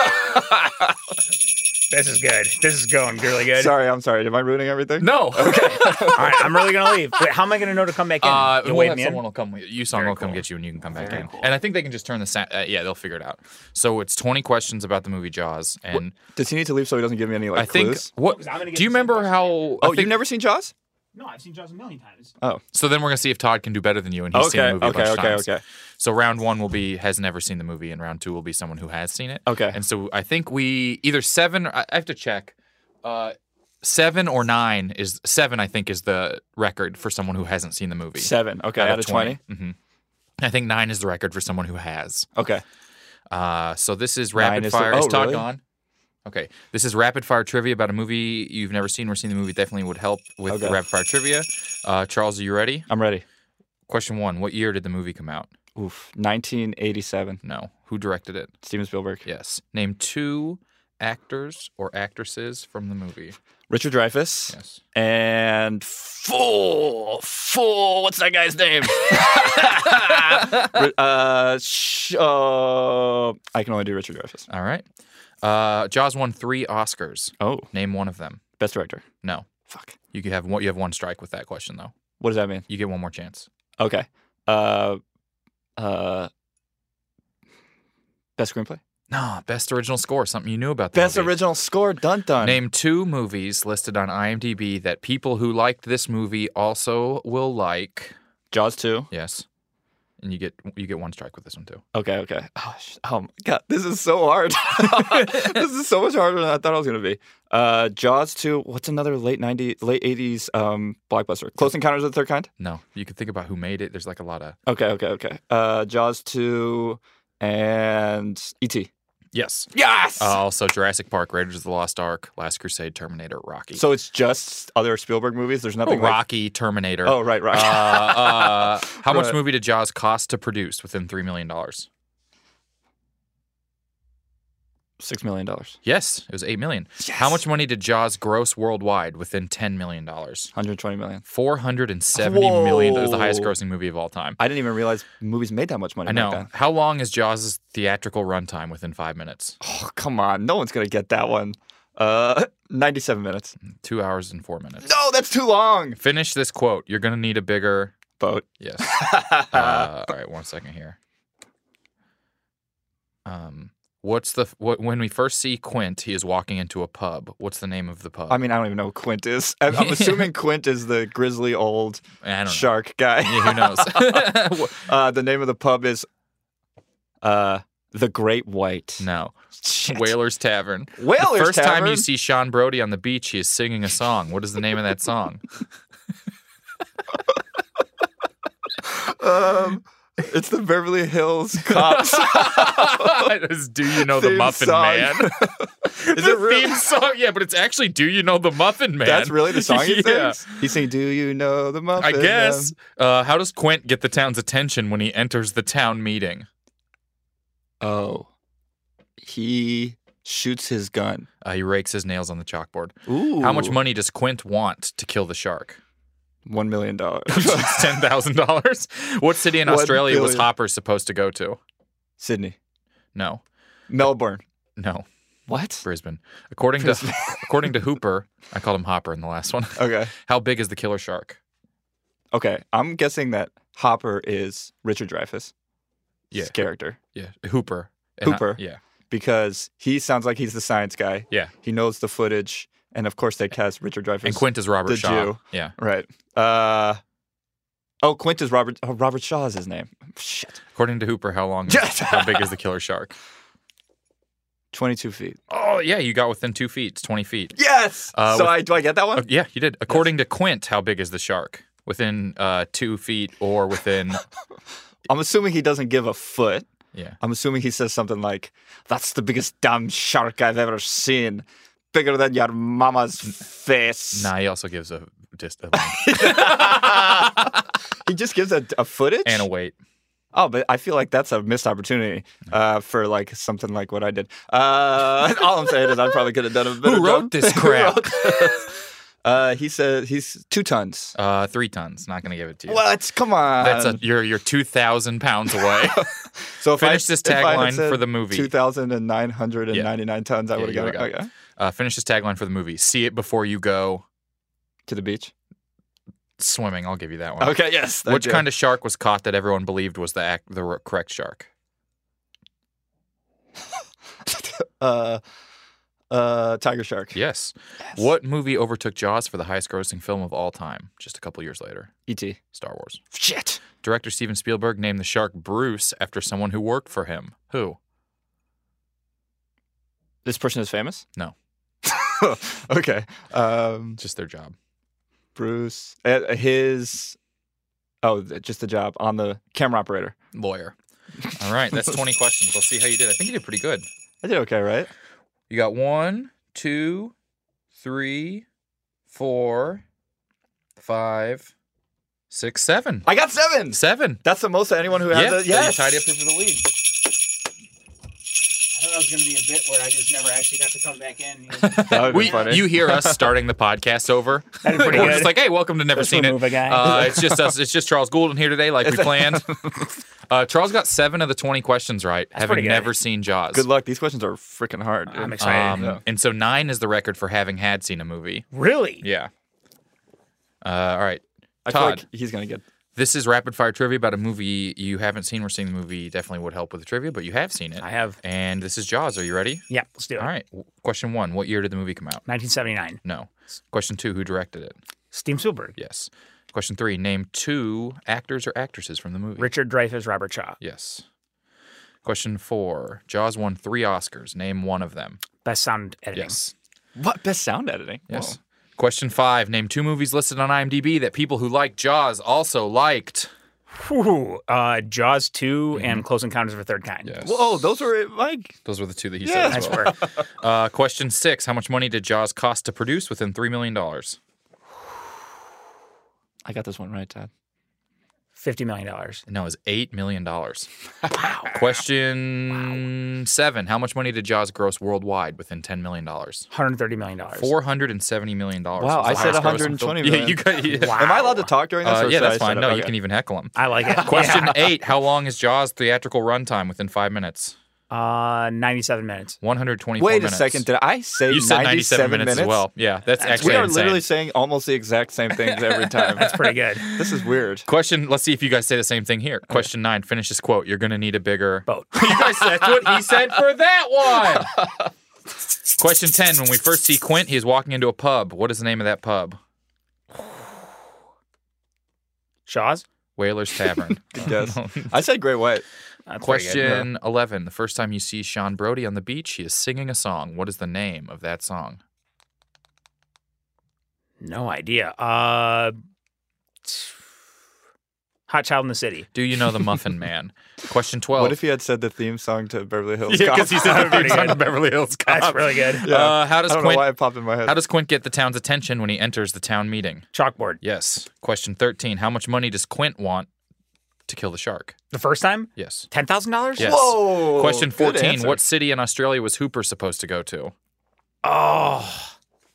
This is good. This is going really good. Sorry, I'm sorry. Am I ruining everything? No. Okay. All right, I'm really going to leave. Wait, how am I going to know to come back in? Uh, You'll we'll wait have me in? someone will come. You song Very will come cool. get you, and you can come back Very in. cool. And I think they can just turn the sound. Uh, yeah, they'll figure it out. So it's twenty questions about the movie Jaws, and Does he need to leave so he doesn't give me any like I think clues? what. because I'm gonna get Do you the same remember question how? Oh, I you've think- never seen Jaws? No, I've seen Jaws a million times. Oh, So then we're gonna see if Todd can do better than you, and he's seen the okay, movie a okay, bunch of okay, times. okay. So round one will be has never seen the movie, and round two will be someone who has seen it. Okay. And so I think we either seven. I I have to check. Uh, seven or nine is seven. I think is the record for someone who hasn't seen the movie. Seven. Okay, out, of twenty. hmm I think nine is the record for someone who has. Okay. Uh, so this is Nine rapid is the- fire. oh, is Todd really? gone? Okay. This is rapid fire trivia about a movie you've never seen. We're seeing the movie definitely would help with Okay. rapid fire trivia. Uh, Charles, are you ready? I'm ready. Question one: what year did the movie come out? Oof. nineteen eighty-seven. No. Who directed it? Steven Spielberg. Yes. Name two actors or actresses from the movie. Richard Dreyfuss. Yes. And full, full. What's that guy's name? Ri- uh, sh- uh, I can only do Richard Dreyfuss. All right. Uh, Jaws won three Oscars. Oh, Name one of them. best director. No. Fuck. You could have one. You have one strike with that question though. What does that mean? You get one more chance. Okay. Uh, uh, best screenplay. No, best original score. Something you knew about. The Best movie. original score. Dun dun. Name two movies listed on IMDb that people who liked this movie also will like. Jaws two. Yes, and you get you get one strike with this one too. Okay. Okay. Oh, sh- oh my god, this is so hard. This is so much harder than I thought it was gonna be. Uh, Jaws two. What's another late nineties, late eighties um blockbuster? Close Encounters of the Third Kind. No, you could think about who made it. There's like a lot of. Okay. Okay. Okay. Uh, Jaws two and E T. Yes. Yes. Uh, also, Jurassic Park, Raiders of the Lost Ark, Last Crusade, Terminator, Rocky. So it's just other Spielberg movies. There's oh, nothing like. Rocky, Terminator. Oh, right, right. Uh, uh, how much Right. movie did Jaws cost to produce within three million dollars? Six million dollars. Yes, it was eight million. How much money did Jaws gross worldwide within ten million dollars? one hundred twenty million. Four hundred and seventy million dollars. It was the highest Whoa. grossing movie of all time. I didn't even realize movies made that much money. I back know. then. How long is Jaws' theatrical runtime within five minutes? Oh, come on. No one's gonna get that one. Uh, ninety-seven minutes. Two hours and four minutes. No, that's too long. Finish this quote. You're going to need a bigger. Boat. Yes. uh, all right, one second here. Um, What's the what, when we first see Quint? He is walking into a pub. What's the name of the pub? I mean, I don't even know who Quint is. I'm, I'm assuming Quint is the grizzly old I don't know. shark guy. Yeah, who knows? uh, the name of the pub is uh, the Great White. No. Shit. Whaler's Tavern. Whaler's the first time Tavern? you see Sean Brody on the beach, he is singing a song. What is the name of that song? um, it's the Beverly Hills Cops. It is Do You Know the Theme Muffin song. Man? Is the it really? theme song? Yeah, but it's actually Do You Know the Muffin Man? That's really the song he Yeah. sings? He's saying, do you know the muffin? I guess. Man?" Uh, how does Quint get the town's attention when he enters the town meeting? Oh. He shoots his gun. Uh, he rakes his nails on the chalkboard. Ooh. How much money does Quint want to kill the shark? One million dollars. It's ten thousand dollars. What city in One Australia was billion. Hopper supposed to go to? Sydney. No. Melbourne. No. What? Brisbane. According to according to Hooper, I called him Hopper in the last one. Okay. How big is the killer shark? Okay. I'm guessing that Hopper is Richard Dreyfuss' Yeah. character. Yeah. Hooper. And I- Hooper. yeah. Because he sounds like he's the science guy. Yeah. He knows the footage. And of course, they cast Richard Dreyfuss. And Quint is Robert the Shaw. Jew. Yeah. Right. Uh, oh, Quint is Robert. Oh, Robert Shaw is his name. Shit. According to Hooper, how long? Yes! How big is the killer shark? twenty-two feet. Oh yeah, you got within two feet. It's twenty feet. Yes. Uh, so with- I do I get that one? Uh, yeah, you did. According to Quint, how big is the shark? Within uh, two feet or within? I'm assuming he doesn't give a foot. Yeah. I'm assuming he says something like, "That's the biggest damn shark I've ever seen. Bigger than your mama's face." Nah, he also gives a just a length He just gives a, a footage and a weight. Oh, but I feel like that's a missed opportunity uh, for like something like what I did. Uh, all I'm saying is I probably could have done a better Who wrote job. this Who crap? wrote this? Uh, he said he's two tons. Uh, three tons. Not gonna give it to you. What? Come on. That's a you're you're two thousand pounds away. so if finish I, this if I had tagline said for the movie. Two thousand and nine hundred and ninety-nine tons. I Yeah, would you have got it. would've got Okay. Uh, finish this tagline for the movie. See it before you go To the beach. swimming. I'll give you that one. Okay. Yes. Which kind of shark was caught that everyone believed was the act, the r- correct shark? uh, uh, tiger shark. Yes. What movie overtook Jaws for the highest-grossing film of all time? Just a couple years later. E T. Star Wars. Shit. Director Steven Spielberg named the shark Bruce after someone who worked for him. Who? This person is famous. No. Okay. Um, Just their job. Bruce. Uh, his. Oh, th- just the job on the camera operator. Lawyer. All right, that's twenty questions. Let's see how you did. I think you did pretty good. I did okay, right? You got one, two, three, four, five, six, seven. I got seven. Seven. That's the most of anyone who has Yeah, it. so you Yes. tied up here for the lead. I thought that was going to be a bit where I just never actually got to come back in. That would be We, funny. you hear us starting the podcast over. That'd be pretty We're good. just like, hey, welcome to Never Just Seen It. remove a guy. Uh, it's just us. It's just Charles Goulden here today, like we planned. Uh, Charles got seven of the twenty questions right, having pretty good. never seen Jaws. Good luck. These questions are freaking hard. dude. I'm excited. Um, Yeah. And so nine is the record for having had seen a movie. Really? Yeah. Uh, all right. I feel Todd, like he's gonna get. this is rapid fire trivia about a movie you haven't seen. We're seeing the movie definitely would help with the trivia, but you have seen it. I have. And this is Jaws. Are you ready? Yeah, let's do it. All right. W- Question one. What year did the movie come out? nineteen seventy-nine. No. Question two. Who directed it? Steven Spielberg. Yes. Question three. Name two actors or actresses from the movie. Richard Dreyfuss, Robert Shaw. Yes. Question four. Jaws won three Oscars. Name one of them. Best sound editing. Yes. What best sound editing? Yes. Question five. Name two movies listed on IMDb that people who like Jaws also liked. Whew. Uh, Jaws two and Close Encounters of a Third Kind. Yes. Whoa. Whoa, those were like. Those were the two that he Yeah. said as Nice well. work. Uh, question six. How much money did Jaws cost to produce within three million dollars? I got this one right, Todd. fifty million dollars. No, it was eight million dollars. Wow. Question seven. How much money did Jaws gross worldwide within ten million dollars? one hundred thirty million dollars. four hundred seventy million dollars. Wow, was the I said highest grossing one hundred twenty film. million. Yeah, you got, yeah. Wow. Am I allowed to talk during this? Uh, or yeah, should that's I fine. shut No, up? you Okay. can even heckle him. I like it. Question Yeah. eight. How long is Jaws theatrical runtime within five minutes? Uh, ninety-seven minutes. one hundred twenty-four Wait minutes. a second. Did I say You said ninety-seven ninety-seven minutes, minutes as well. Yeah, that's, We actually are insane. literally saying almost the exact same things every time. That's pretty good. This is weird. Question, let's see if you guys say the same thing here. Question nine, finish this quote. You're going to need a bigger... Boat. You guys, that's what he said for that one. Question ten, when we first see Quint, he's walking into a pub. What is the name of that pub? Shaw's? Whaler's Tavern. Good guess. I said Great White. That's pretty good. Question eleven, the first time you see Sean Brody on the beach, he is singing a song. What is the name of that song? No idea. Uh, Hot Child in the City. Do you know the Muffin Man? Question twelve. What if he had said the theme song to Beverly Hills Yeah, Cop? because he said the Pretty theme song good. to Beverly Hills Cop. That's really good. Yeah. Uh, how does I don't Quint know why it popped in my head. How does Quint get the town's attention when he enters the town meeting? Chalkboard. Yes. Question thirteen. How much money does Quint want to kill the shark? The first time? Yes. ten thousand dollars? Yes. Whoa! Question good fourteen. answer. What city in Australia was Hooper supposed to go to? Oh.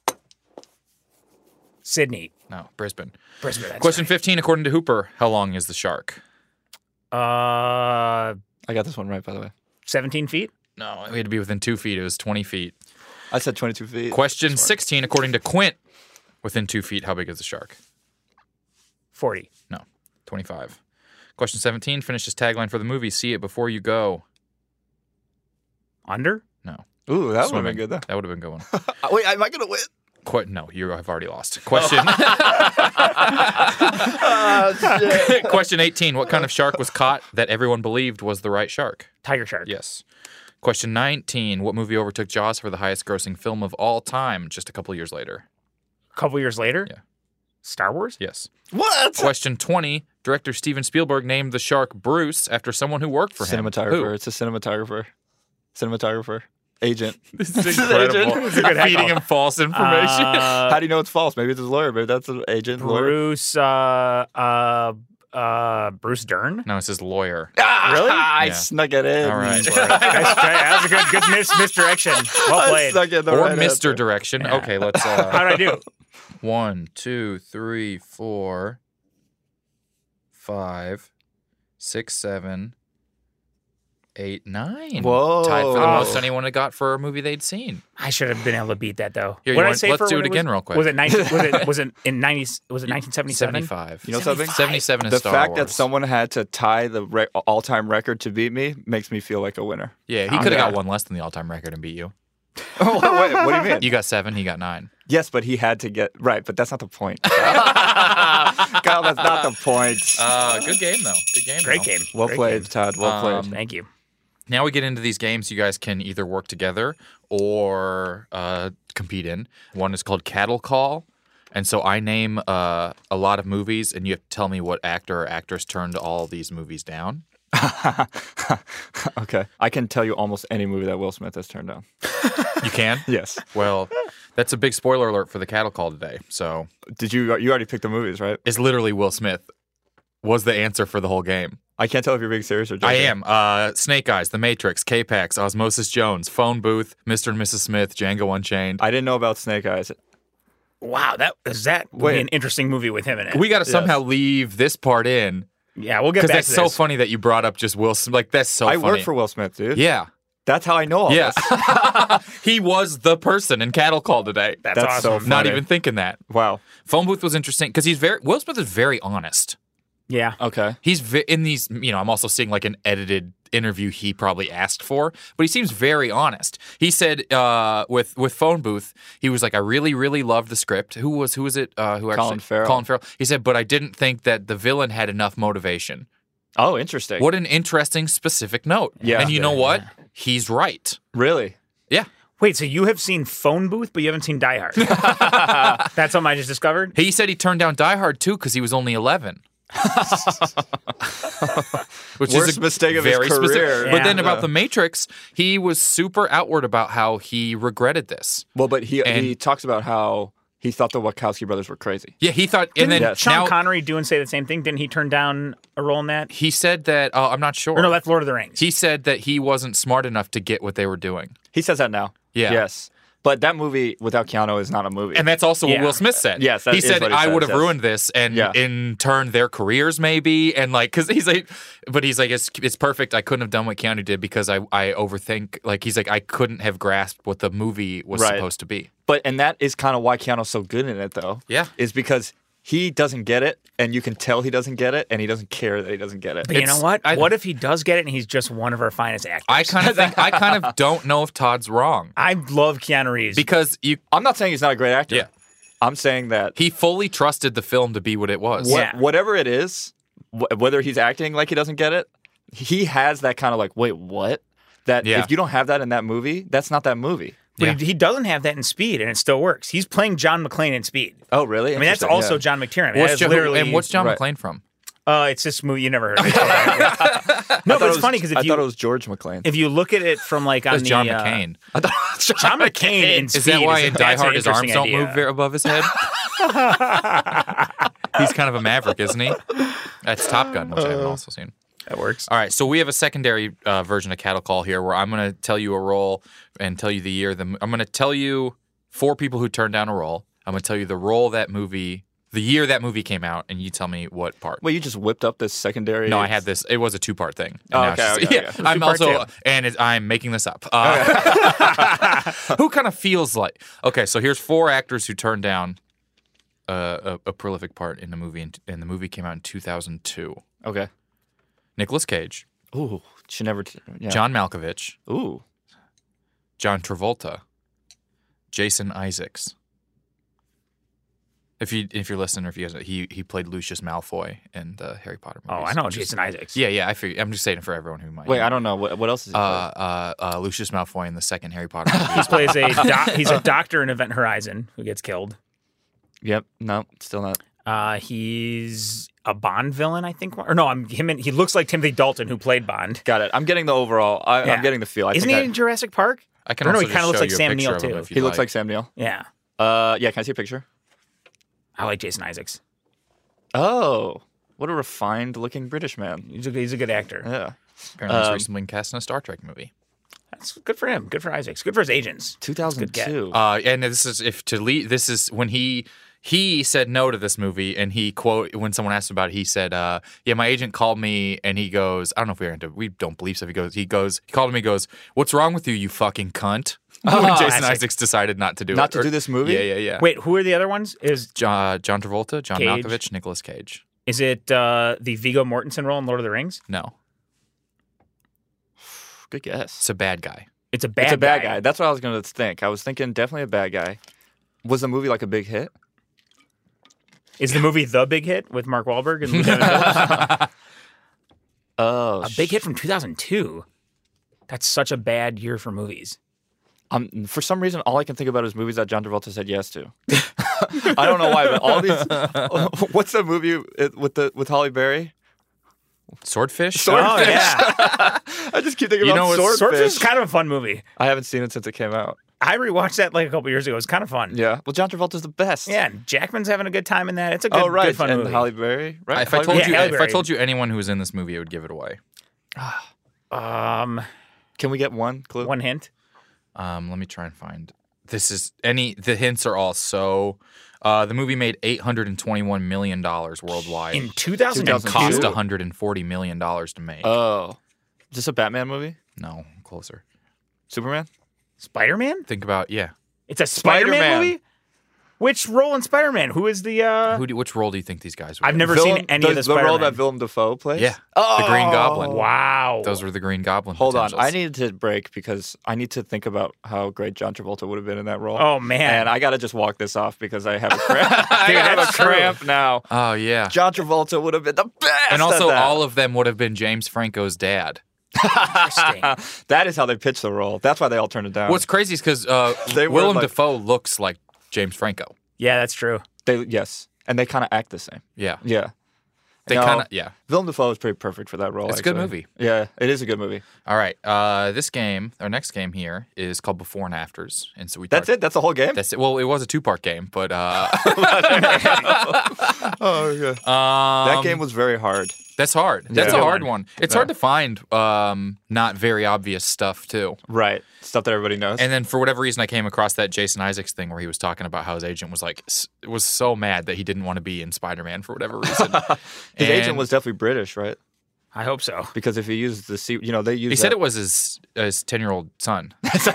Sydney. No, Brisbane. Brisbane. That's Question fifteen. According to Hooper, how long is the shark? right. Uh, I got this one right, by the way. seventeen feet? No, we had to be within two feet. It was twenty feet. I said twenty-two feet. Question sixteen. According to Quint, within two feet, how big is the shark? forty. No, twenty-five. Question seventeen. Finish this tagline for the movie. See it before you go. Under? No. Ooh, that would have Swimming. been good, though. That would have been a good one. Uh, Wait, am I going to win? Qu- no, you have already lost. Question. Oh, shit. Question eighteen. What kind of shark was caught that everyone believed was the right shark? Tiger shark. Yes. Question nineteen. What movie overtook Jaws for the highest grossing film of all time just a couple years later? A couple years later? Yeah. Star Wars? Yes. What? Question twenty. Director Steven Spielberg named the shark Bruce after someone who worked for him. Cinematographer. Who? It's a cinematographer. Cinematographer. Agent. This is incredible. It's a good Feeding him false information. Uh, How do you know it's false? Maybe it's a lawyer. Maybe that's an agent. Lawyer. Bruce, uh, uh, uh, Bruce Dern? no, it says lawyer. Ah, Really? I Yeah. snuck it in. All right. Nice try. That was a good, good mis- misdirection. Well I played. snuck in the Or right Mister answer. Direction. Okay, let's. Uh, How did I do? One, two, three, four, five, six, seven, eight, nine. Whoa. Tied for the Oh. most anyone had got for a movie they'd seen. I should have been able to beat that though. Here, you What did I want- say let's for do when it again was? real quick. Was it nineteen? Was it was it in ninety? Was it nineteen seventy-seven? seventy-five. You know something? seventy-seven is The Star fact Wars. that someone had to tie the re- all-time record to beat me makes me feel like a winner. Yeah, he I'm could have got down. one less than the all-time record and beat you. Oh, wait, what do you mean? You got seven, he got nine. Yes, but he had to get right. But that's not the point. Kyle, that's not the point. Uh, good game, though. Good game. Great though. game. Well Great played, game. Todd. Well Um, played. Thank you. Now we get into these games you guys can either work together or uh, compete in. One is called Cattle Call. And so I name uh, a lot of movies, and you have to tell me what actor or actress turned all these movies down. Okay, I can tell you almost any movie that Will Smith has turned down. You can? Yes. Well, that's a big spoiler alert for the Cattle Call today. So Did you? You already picked the movies, right? it's literally Will Smith was the answer for the whole game. I can't tell if you're being serious or joking. I am. Uh, Snake Eyes, The Matrix, K-Pax, Osmosis Jones, Phone Booth, Mister and Missus Smith, Django Unchained. I didn't know about Snake Eyes. Wow, that is that would Wait. be an interesting movie with him in it. We got to somehow leave this part in yeah, we'll get because back that's to so this. funny that you brought up just Will Smith. Like, that's so I funny. work for Will Smith, dude. Yeah. That's how I know all Yeah. this. He was the person in Cattle Call today. That's, That's so awesome. Not funny. even thinking that. Wow. Phone Booth was interesting because he's very, Will Smith is very honest. Yeah. Okay. He's vi- in these, you know, I'm also seeing like an edited interview he probably asked for, but he seems very honest. He said uh, with with Phone Booth, he was like, I really, really loved the script. Who was who was it? Uh, who actually? Colin Farrell. Colin Farrell. He said, but I didn't think that the villain had enough motivation. Oh, interesting. What an interesting specific note. Yeah. And you know what? He's right. Really? Yeah. Wait, so you have seen Phone Booth, but you haven't seen Die Hard? That's something I just discovered? He said he turned down Die Hard too because he was only eleven. Which Worst is a mistake of his very career. Specific. But Yeah. then about Yeah. The Matrix, he was super outward about how he regretted this. Well, but he And- he talks about how he thought the Wachowski brothers were crazy. Yeah, he thought, and then Yes. Sean now Connery do and say the same thing? Didn't he turn down a role in that? he said that. Oh, I'm not sure. Or no, that's Lord of the Rings. He said that he wasn't smart enough to get what they were doing. He says that now. Yeah. Yes. But that movie without Keanu is not a movie. And that's also Yeah. what Will Smith said. Yes, that he is said what he I says, would have yes. ruined this and Yeah. in turn their careers maybe and like because he's like, but he's like it's it's perfect. I couldn't have done what Keanu did because I I overthink. Like he's like I couldn't have grasped what the movie was Right. supposed to be. But and that is kind of why Keanu's so good in it, though. Yeah. is because he doesn't get it, and you can tell he doesn't get it, and he doesn't care that he doesn't get it. But you It's- know what? I- what if he does get it and he's just one of our finest actors? I kind of think I kind of don't know if Todd's wrong I love Keanu Reeves. because you I'm not saying he's not a great actor. yeah I'm saying that he fully trusted the film to be what it was. what, Yeah. whatever it is, wh- whether he's acting like he doesn't get it, he has that kind of like, wait, what? That Yeah. if you don't have that in that movie, that's not that movie. But Yeah. he, he doesn't have that in Speed, and it still works. He's playing John McClane in Speed. Oh, really? I mean, that's Interesting, also yeah. John McTiernan. I mean, What's that is John, literally and what's John Right. McClane from? Uh, it's this movie you never heard of. It. no, I but thought it it's was- funny because I if thought it you was George McClane. if you look at it from like on That's the John uh, McCain. I thought it was John McCain in Is Speed. that why is, in Die that's an Hard his arms interesting don't idea. move very above his head? He's kind of a maverick, isn't he? That's Top Gun, which I haven't also seen. That works. All right, so we have a secondary uh, version of Cattle Call here, where I'm going to tell you a role and tell you the year. The, I'm going to tell you four people who turned down a role. I'm going to tell you the role that movie, the year that movie came out, and you tell me what part. Wait, you just whipped up this secondary? No, I had this. It was a two part thing. And Oh, now it's okay, just- okay, yeah, okay. I'm Two-part also, too. and it, I'm making this up. Uh, who kind of feels like? Okay, so here's four actors who turned down uh, a, a prolific part in the movie, and, and the movie came out in two thousand two. Okay. Nicolas Cage, Ooh, she never. T- yeah. John Malkovich, Ooh. John Travolta, Jason Isaacs. If you if you're listening, or if you guys, he he played Lucius Malfoy in the Harry Potter Oh, movies. I know Jason Isaacs. Yeah, yeah. I figure. I'm just saying it for everyone who might. Wait, know. I don't know. What, what else is he? Uh, play? uh, uh, Lucius Malfoy in the second Harry Potter movie. He plays a doc, he's a doctor in Event Horizon who gets killed. Yep. No, still not. Uh, he's a Bond villain, I think. Or no, I'm him. And, he looks like Timothy Dalton, who played Bond. Got it. I'm getting the overall. I, Yeah. I'm getting the feel. I Isn't think he I- in Jurassic Park? I can Or no, also he just kinda looks show like you a Sam picture Neill, of him too. if you'd He looks like. like Sam Neill. Yeah, Uh, yeah. Can I see a picture? I like Jason Isaacs. Oh, what a refined looking British man. He's a, he's a good actor. Yeah. Apparently, he's Um, recently been cast in a Star Trek movie. That's good for him. Good for Isaacs. Good for his agents. two thousand two. Uh, and this is if to lead. This is when he he said no to this movie, and he quote when someone asked about it, he said, uh, "Yeah, my agent called me, and he goes, I don't know if we're into we don't believe so." He goes, he goes, he called him, he goes, "What's wrong with you, you fucking cunt?" when Jason classic. Isaacs decided not to do Not it, to Or- do this movie? Yeah, yeah, yeah. Wait, who are the other ones? Is John, John Travolta, John Cage. Malkovich, Nicolas Cage. is it uh, the Viggo Mortensen role in Lord of the Rings? No, Good guess. it's a bad guy. It's a bad. It's a bad guy. That's what I was going to think. I was thinking definitely a bad guy. Was the movie like a big hit? Is the movie The Big Hit with Mark Wahlberg and Lieutenant Phillips? Oh, A big hit from two thousand two. That's such a bad year for movies. Um, for some reason, all I can think about is movies that John Travolta said yes to. I don't know why, but all these. What's the movie with the with Halle Berry? Swordfish. Swordfish. Oh yeah, I just keep thinking You about know what's- Swordfish. Swordfish is kind of a fun movie. I haven't seen it since it came out. I rewatched that like a couple years ago. It was kind of fun. Yeah. Well, John Travolta's the best. Yeah, and Jackman's having a good time in that. It's a good, Oh right, good fun and movie. Halle Berry. Right. If I Halle told Berry? you, Halle if I Berry. told you anyone who was in this movie, it would give it away. Um, Can we get one clue? one hint. Um, let me try and find. This is any. The hints are all so. Uh, the movie made eight hundred and twenty-one million dollars worldwide. In two thousand and two, cost one hundred and forty million dollars to make. Oh, is this a Batman movie? no, closer. Superman? Spider-Man? Think about yeah. It's a Spider-Man, Spider-Man. movie? Which role in Spider-Man? Who is the... Uh... Who? Do, which role do you think these guys were? I've in? never Willem- seen any the, of the the Spider-Man. role that Willem Dafoe plays. Yeah, Oh, the Green Goblin. Wow. Those were the Green Goblin. Hold on, potentials. I needed to break because I need to think about how great John Travolta would have been in that role. Oh, man. And I gotta just walk this off because I have a cramp. I Dude, have a that's true. cramp now. Oh yeah. John Travolta would have been the best. And also, at that. all of them would have been James Franco's dad. Interesting. That is how they pitched the role. That's why they all turned it down. What's crazy is because uh, They were Willem like- Dafoe looks like James Franco. Yeah, that's true. they? Yes, and they kind of act the same. Yeah. Yeah, They No. kind of yeah. Willem Dafoe is pretty perfect for that role. It's a good actually. movie. Yeah, it is a good movie. All right. Uh, this game, our next game here, is called Before and Afters, and so we. That's talked- it. That's the whole game. That's it. Well, it was a two-part game, but uh, oh yeah. um, That game was very hard. That's hard. That's Yeah. a hard one. It's Yeah. hard to find um, not very obvious stuff, too. Right. Stuff that everybody knows. And then for whatever reason, I came across that Jason Isaacs thing where he was talking about how his agent was like, s- was so mad that he didn't want to be in Spider-Man for whatever reason. His And agent was definitely British, right? I hope so. Because if he used the C, you know, they use He said it was his his ten-year-old son.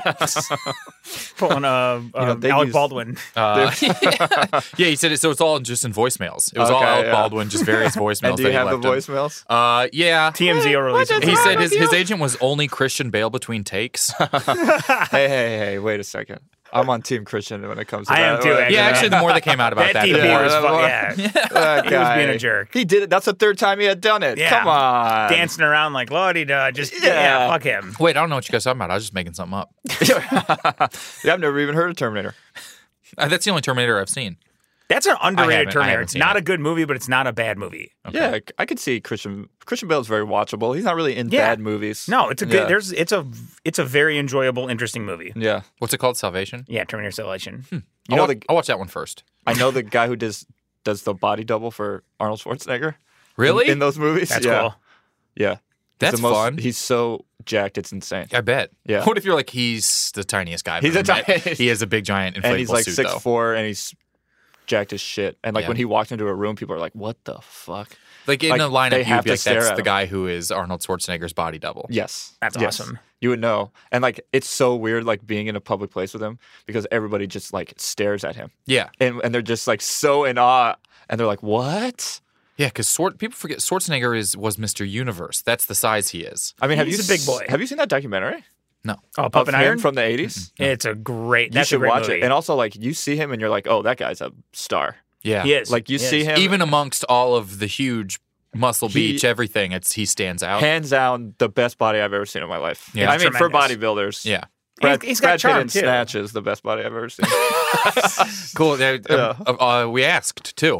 Pulling uh, uh, they Alec use- Baldwin. Uh, yeah, he said it. So it's all just in voicemails. It was all Okay, Alec yeah. Baldwin, just various voicemails. And do that you he have the left him. voicemails? Uh, yeah. T M Z will release it. He said his, his agent was only Christian Bale between takes. hey, hey, hey, wait a second. I'm on Team Christian when it comes to I that. am too, Like, actually. Yeah, actually, the more that came out about That that, D the P more. was Yeah, fu- more- yeah. That He was guy. being a jerk. He did it. That's the third time he had done it. Yeah. Come on. Dancing around like la-di-da. Just, yeah. Yeah. fuck him. Wait, I don't know what you guys are talking about. I was just making something up. Yeah, I've never even heard of Terminator. Uh, That's the only Terminator I've seen. That's an I underrated haven't- I Terminator. haven't It's seen not it. a good movie, but it's not a bad movie. Yeah, I- I could see Christian. Christian Bale's very watchable. He's not really in Yeah. bad movies. No, it's a good. Yeah. There's. It's a. It's a very enjoyable, interesting movie. Yeah. What's it called? Salvation? Yeah, Terminator Salvation. You I'll, know wa- the I'll watch that one first. I know the guy who does does the body double for Arnold Schwarzenegger. Really? In, in those movies. That's yeah. cool. Yeah. He's That's the most- fun. He's so jacked, it's insane. I bet. Yeah. What if you're like, he's the tiniest guy I've He's ever the met. tiniest- He has a big giant inflatable And he's like suit, six though. four, and he's jacked as shit. And like Yeah. when he walked into a room, people are like, "What the fuck?" Like in Like, a lineup, they you'd have be to like, stare that's at the him. guy who is Arnold Schwarzenegger's body double. Yes. That's Yes. awesome. You would know. And like it's so weird like being in a public place with him because everybody just like stares at him. Yeah. And and they're just like so in awe and they're like, "What?" Yeah, because Swart- people forget Schwarzenegger is was Mister Universe. That's the size he is. I mean, have He's you a big s- boy. Have you seen that documentary? No. Oh, Of Pup and him Iron. from the eighties? It's a great. You That's should a great watch movie. it. And also like you see him and you're like, "Oh, that guy's a star." Yeah. He is. Like you He see is. him Even amongst all of the huge muscle He- beach, everything, it's he stands out. hands down the best body I've ever seen in my life. Yeah. I mean for Tremendous. bodybuilders. yeah. Brad, He's- he's got Brad charm, Pitt in too. Snatch is the best body I've ever seen. Cool. Uh, Yeah. uh, uh, we asked too.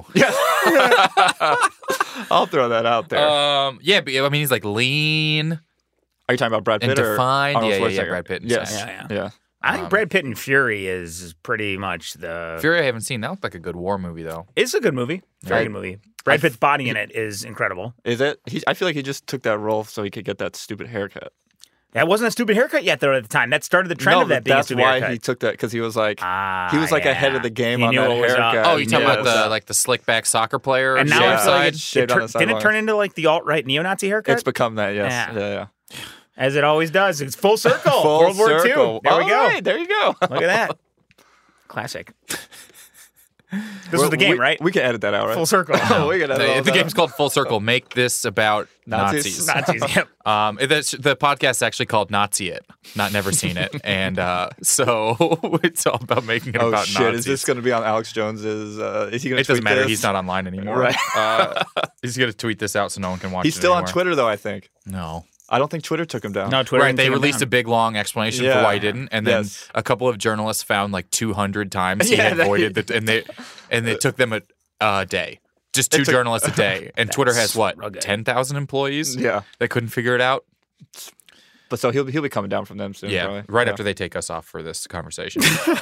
I'll throw that out there. Um. Yeah. But, I mean, he's like lean. Are you talking about Brad and Pitt or defined. Arnold Yeah, yeah, yeah, Schwarzenegger? Brad Pitt and Yes. Snatch. Yeah, Yeah. yeah. I think Brad Pitt and Fury is pretty much the. Fury, I haven't seen. That looked like a good war movie, though. It's a good movie. Very I- good movie. Brad Pitt's body in it is incredible. Is it? He, I feel like he just took that role so he could get that stupid haircut. That wasn't a stupid haircut yet, though. At the time, that started the trend no, of that but being a that's stupid why haircut. he took that because he was like Ah, he was like yeah. ahead of the game He on knew that what was up. haircut. Oh, you talking Yeah. about the like the slick back soccer player? and on now the Yeah. it's side? like it, Shaved it on tur- the didn't it sideline. turn into like the alt right neo Nazi haircut? It's become that. Yes. Yeah. Yeah. Yeah. As it always does. It's full circle. Full World War circle. Two. There we All go. right, there you go. Look at that. Classic. This was the game, we, right? We can edit that out, right? Full circle. Oh, we can edit all The, the that game's out. called Full Circle. Make this about Nazis. Nazis. Nazis. Yep. Um, it- that's, the podcast's actually called Nazi It, not Never Seen It, and uh, so it's all about making it Oh about shit! Nazis. Is this going to be on Alex Jones's? Uh, is he going to? It doesn't matter. This? He's not online anymore. Right. Uh, he's going to tweet this out so no one can watch He's it still on anymore. Twitter though. I think. No. I don't think Twitter took him down. No, Twitter. Right, didn't they take him released down. a big long explanation for Yeah. why he didn't, and then Yes. a couple of journalists found like two hundred times he Yeah, had they- voided the, and they and it took them a, a day, just two took- journalists a day, and Twitter has what rugged. ten thousand employees? Yeah. they couldn't figure it out. But so he'll he'll be coming down from them soon. Yeah, probably. right Yeah. after they take us off for this conversation.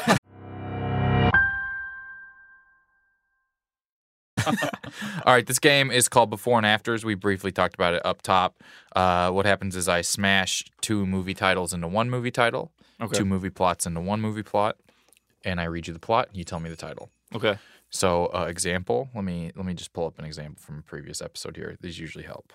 All right, this game is called Before and Afters. We briefly talked about it up top. Uh, what happens is I smash two movie titles into one movie title, Okay. two movie plots into one movie plot, and I read you the plot, and you tell me the title. Okay. So, uh, example. Let me let me just pull up an example from a previous episode here. These usually help.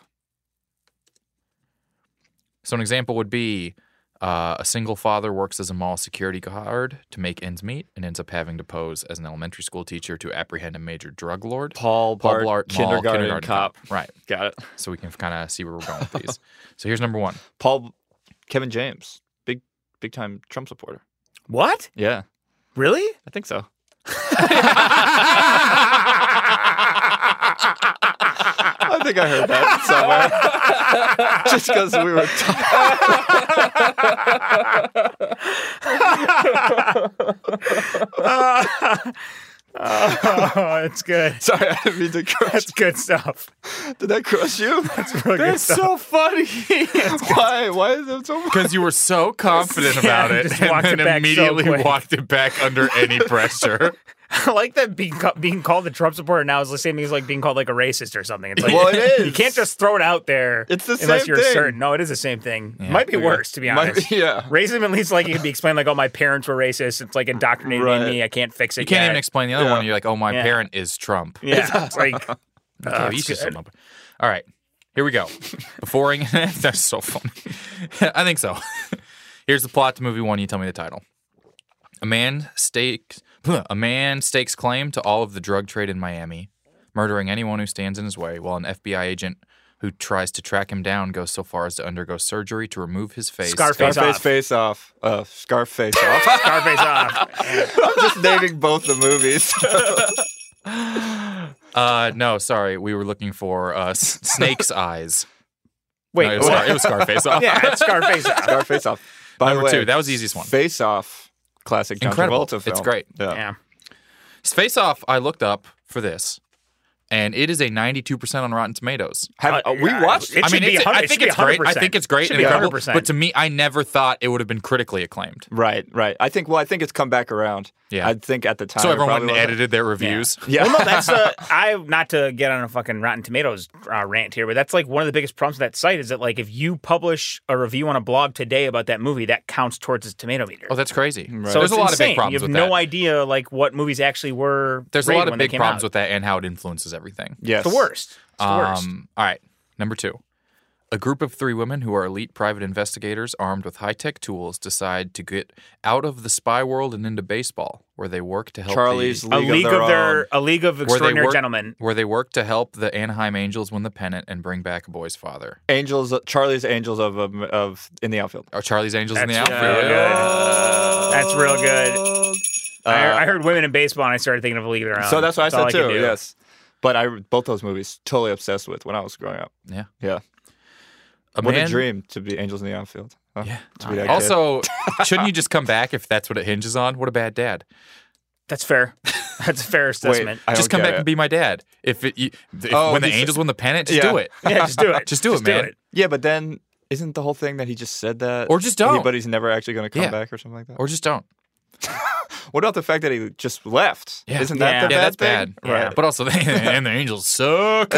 So, an example would be uh, a single father works as a mall security guard to make ends meet and ends up having to pose as an elementary school teacher to apprehend a major drug lord. Paul Paul Blart, Blart, Mall, kindergarten, cop. Right. Got it. So we can kind of see where we're going with these. So here's number one. Paul, Kevin James, big big time Trump supporter. What? Yeah, Really? I think so. I think I heard that somewhere. Just because we were talking. Oh, it's good. Sorry, I didn't mean to crush. That's good stuff. Did that crush you? That's really good stuff. so funny. Why? Why is that so funny? Because you were so confident Yeah, about it just and walked then it back so immediately quick. walked it back under any pressure. I like that being ca- being called a Trump supporter now is the same thing as like being called like a racist or something. It's like Well, it is. You can't just throw it out there. It's the unless same you're thing. certain. No, it is the same thing. Might be worse, to be Might- honest. yeah. Racism at least like it can be explained like, oh, my parents were racist. It's like indoctrinated Right. in me. I can't fix it. You can't yet. even explain the other Yeah. one. You're like, oh, my Yeah. parent is Trump. Yeah, it's like Okay, uh, you it's just good. don't know. All right, here we go. Before that's so funny. I think so. Here's the plot to movie one. You tell me the title. A man stakes a man stakes claim to all of the drug trade in Miami, murdering anyone who stands in his way, while an F B I agent who tries to track him down goes so far as to undergo surgery to remove his face. Scarface Scarface off. face off. Uh, Scarface off. Scarface off. I'm just naming both the movies. Uh, no, sorry, we were looking for uh, S- Snake's Eyes. Wait, No, it, was what? Scar- it was Scarface off. Yeah, it's Scarface off. Scarface off. By Number the way, two, that was the easiest one. Face Off. Classic John Incredible. Travolta film. It's great. Yeah. Yeah. Face Off, I looked up for this, and it is a ninety-two percent on Rotten Tomatoes. Have, Uh, uh, we yeah, watched it I should mean, be it's, one hundred I think it should it's be great. I one hundred percent. think it's great Should and be incredible. one hundred percent. But to me, I never thought it would have been critically acclaimed. Right, right. I think. Well, I think it's come back around. Yeah. I think at the time. So it everyone probably went and wasn't. edited their reviews. Yeah. Well, no, that's uh, I not to get on a fucking Rotten Tomatoes uh, rant here, but that's like one of the biggest problems with that site is that like if you publish a review on a blog today about that movie, that counts towards its tomato meter. Oh, that's crazy. Right. So there's it's a lot insane. of big problems You have with no that. idea like what movies actually were. There's a great lot of when they big came problems out. with that and how it influences everything. Yes. It's the worst. It's the worst. Um, all right, number two. A group of three women who are elite private investigators armed with high-tech tools decide to get out of the spy world and into baseball, where they work to help Charlie's the, A League, league of their, of their own. a league of where they extraordinary work, gentlemen. where they work to help the Anaheim Angels win the pennant and bring back a boy's father. Angels. Charlie's Angels of of, of in the outfield. Oh, Charlie's Angels in the That's outfield. real good. That's real good. Uh, I, I heard women in baseball, and I started thinking of a league of their own. So that's what I all said could too. do. Yes, but I both those movies totally obsessed with when I was growing up. Yeah. Yeah. A What man, a dream to be Angels in the outfield. Huh? Yeah. To be that kid. Also, shouldn't you just come back if that's what it hinges on? What a bad dad. That's fair. That's a fair assessment. I Just don't come get back it. and be my dad. If, it, you, if Oh, when the this- Angels win the pennant, just Yeah. do it. Yeah, just do it. Just do it, man. Yeah, but then isn't the whole thing that he just said that, Or just don't. But he's never actually going to come Yeah. back or something like that. Or just don't. What about the fact that he just left? Yeah. Isn't that Yeah. the Yeah, bad that's thing? bad. Right. But also, and the Angels suck.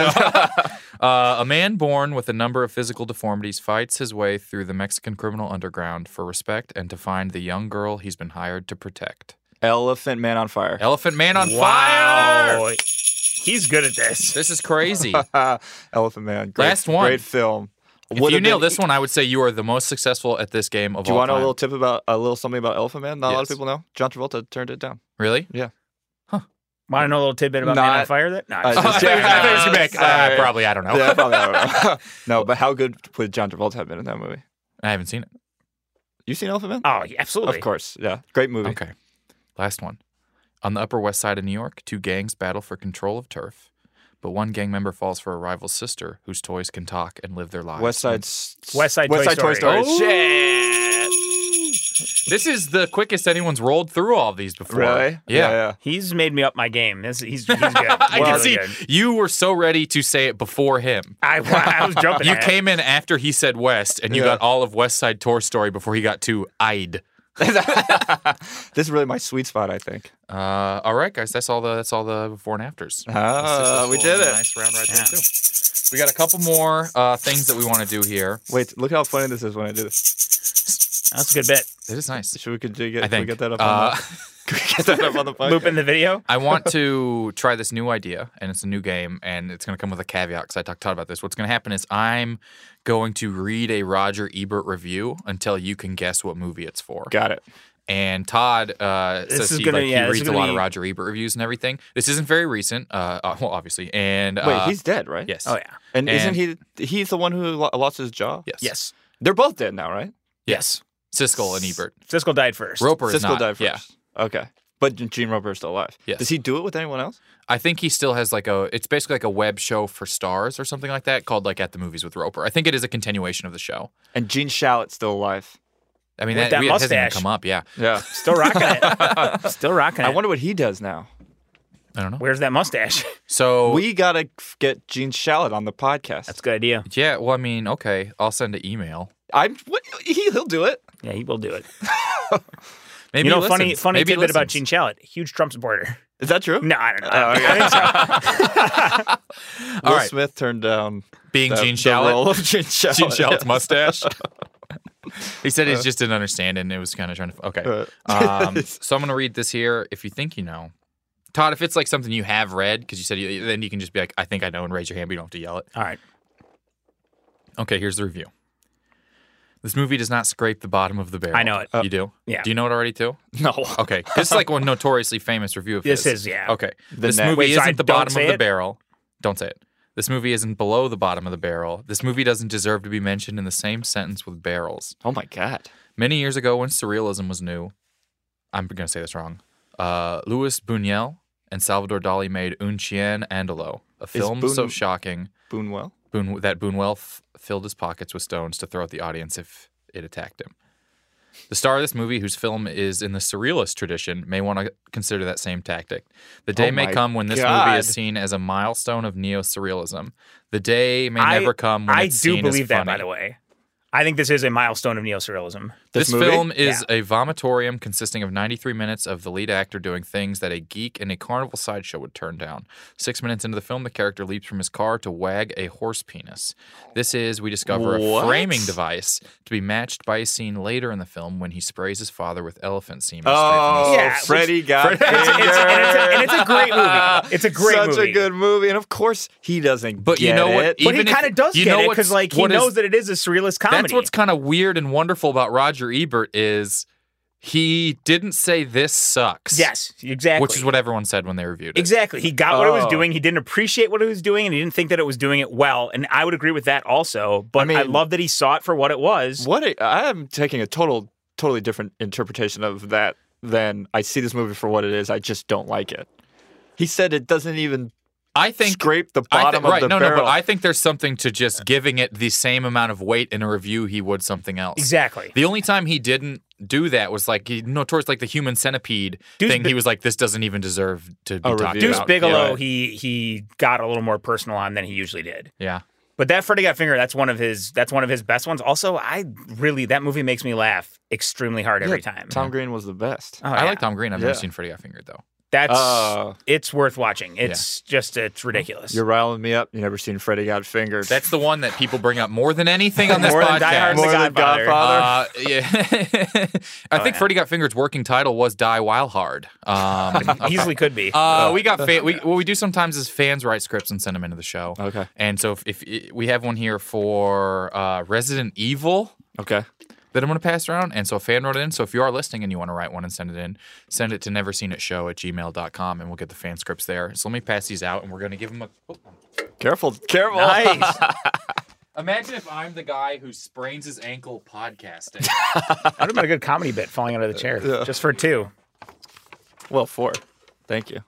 uh, a man born with a number of physical deformities fights his way through the Mexican criminal underground for respect and to find the young girl he's been hired to protect. Elephant Man on Fire. Elephant Man on Wow. fire! He's good at this. This is crazy. Elephant Man. Great, Last one. Great film. If Would you have nail been- this one, I would say you are the most successful at this game of Do you all want to know a time. little tip about a little something about Elephant Man? Not a lot of Yes. people know. John Travolta turned it down. Really? Yeah. Want to know a little tidbit about Man on Not- Fire? That no, Uh, Oh, I just- thought you were- I thought you were gonna be like, Sorry. uh, probably, I don't know. Yeah, probably. I don't know. No, but how good would John Travolta have been in that movie? I haven't seen it. You seen Elephant Man? Oh, yeah, absolutely. Of course. Yeah. Great movie. Okay. Last one. On the Upper West Side of New York, two gangs battle for control of turf, but one gang member falls for a rival sister whose toys can talk and live their lives. West Side. West Side West Toy Side Toy Story. Story. Oh. Shit. This is the quickest anyone's rolled through all of these before. Really? Yeah. yeah. He's made me up my game. This, he's, he's good. I Well, can really see good. you were so ready to say it before him. I, I was jumping. You at it. came in after he said West, and you Yeah. got all of West Side Toy Story before he got to I'd. This is really my sweet spot, I think. Uh, all right, guys, that's all the that's all the before and afters. Ah, we did it. Nice round right there too. We got a couple more uh, things that we want to do here. Wait, look how funny this is when I do this. That's a good bit. It is nice. Should we could do get, I can we think. get that up Uh, on the, can we get that up on the podcast? Loop in the video. I want to try this new idea, and it's a new game, and it's going to come with a caveat because I talked Todd about this. What's going to happen is I'm going to read a Roger Ebert review until you can guess what movie it's for. Got it. And Todd uh, This says is he, gonna- like, yeah, he this is reads a gonna lot be- of Roger Ebert reviews and everything. This isn't very recent, uh, uh, well, obviously. And Wait, uh, he's dead, right? yes, Oh yeah. And, isn't And- he? He's the one who lo- lost his jaw. yes, Yes. They're both dead now, right? yes. Siskel and Ebert. Siskel died first. Roper is Siskel not. died Yeah, first. Okay. But Gene Roper is still alive. Yes. Does he do it with anyone else? I think he still has like a. It's basically like a web show for stars or something like that called like At the Movies with Roper. I think it is a continuation of the show. And Gene Shalit's still alive. I mean, With that, that we, it hasn't even mustache. come up. Yeah, Yeah. Still rocking it. Still rocking it. I wonder what he does now. I don't know. Where's that mustache? So We gotta f- get Gene Shalit on the podcast. That's a good idea. yeah, well, I mean, okay, I'll send an email. I'm. What, he, he'll do it. Yeah, he will do it. Maybe you know, he funny listens. funny Maybe he tidbit about listens. Gene Shalit. Huge Trump supporter. Is that true? No, I don't know. I think so. Will All right. Smith turned down Being the, Gene the Shalit. role of Gene Shalit. Gene Shalit's Yeah. mustache. He said he just didn't understand it and it was kind of trying to. Okay. Uh, Um, so I'm going to read this here. If you think you know. Todd, if it's like something you have read, because you said you, then you can just be like, I think I know, and raise your hand, but you don't have to yell it. All right. Okay, here's the review. This movie does not scrape the bottom of the barrel. I know it. You do? Yeah. Do you know it already too? No. Okay. This is like one notoriously famous review of This his. is, yeah. Okay. The This next- movie Wait, so I isn't the don't bottom say of the it? barrel. Don't say it. This movie isn't below the bottom of the barrel. This movie doesn't deserve to be mentioned in the same sentence with barrels. Oh my God. Many years ago, when surrealism was new, I'm going to say this wrong. Uh, Louis Buñuel and Salvador Dali made Un Chien Andalou, a film Bun- so shocking Boonwell? Boon, that Buñuel f- filled his pockets with stones to throw at the audience if it attacked him. The star of this movie, whose film is in the surrealist tradition, may want to consider that same tactic. The day Oh may my come when this movie God. is seen as a milestone of neo-surrealism. The day may I, never come when I it's do seen believe as that, funny. by the way. I think this is a milestone of neo-surrealism. This, This movie? film is a vomitorium consisting of ninety-three minutes of the lead actor doing things that a geek in a carnival sideshow would turn down. Six minutes into the film, the character leaps from his car to wag a horse penis. This is, we discover, What? a framing device to be matched by a scene later in the film when he sprays his father with elephant semen straight Oh, from his Yeah, Freddie got It's, it's, and, it's a, and it's a great movie. It's a great Such movie. a good movie. And of course, he doesn't But you get know what? it. But he Even if- kind of does you get know it what's- because, like, he what is- knows that it is a surrealist comedy. That's what's kind of weird and wonderful about Roger Ebert is he didn't say this sucks. Yes, exactly. Which is what everyone said when they reviewed it. Exactly. He got what it was Oh. doing. He didn't appreciate what it was doing, and he didn't think that it was doing it well. And I would agree with that also. But I, mean- love that he saw it for what it was. What a, I am taking a total, totally different interpretation of that than I see this movie for what it is. I just don't like it. He said it doesn't even I think scrape the I bottom thi- right, of the no, barrel. no, but I think there's something to just giving it the same amount of weight in a review he would something else. Exactly. The only time he didn't do that was like he no towards like the Human Centipede Deuce thing. Bi- he was like, this doesn't even deserve to be A talked review. Deuce about. Bigelow, Yeah. he he got a little more personal on than he usually did. Yeah. But that Freddy Got Fingered, that's one of his that's one of his best ones. Also, I really that movie makes me laugh extremely hard every Yeah, time. Tom Green was the best. Oh, I yeah. like Tom Green. I've never Yeah. seen Freddy Got Fingered though. That's Uh, it's worth watching. It's just it's ridiculous. You're riling me up. You never seen Freddie Got Fingered. That's the one that people bring up more than anything on this More than podcast. Die Hard and More The than Godfather. Godfather. Uh, yeah, I think yeah. Freddy Got Fingered's working title was "Die While Hard." Um, Easily could be. Uh, we got fa- we, what we do sometimes is fans write scripts and send them into the show. Okay. And so if, if we have one here for uh, Resident Evil okay. that I'm going to pass around, and so a fan wrote it in. So if you are listening and you want to write one and send it in, send it to neverseenitshow at gmail dot com and we'll get the fan scripts there. So let me pass these out, and we're going to give them a. Oh. Careful. Careful. Nice. Imagine if I'm the guy who sprains his ankle podcasting. That would have been a good comedy bit falling out of the chair. Just for two. Well, four. Thank you.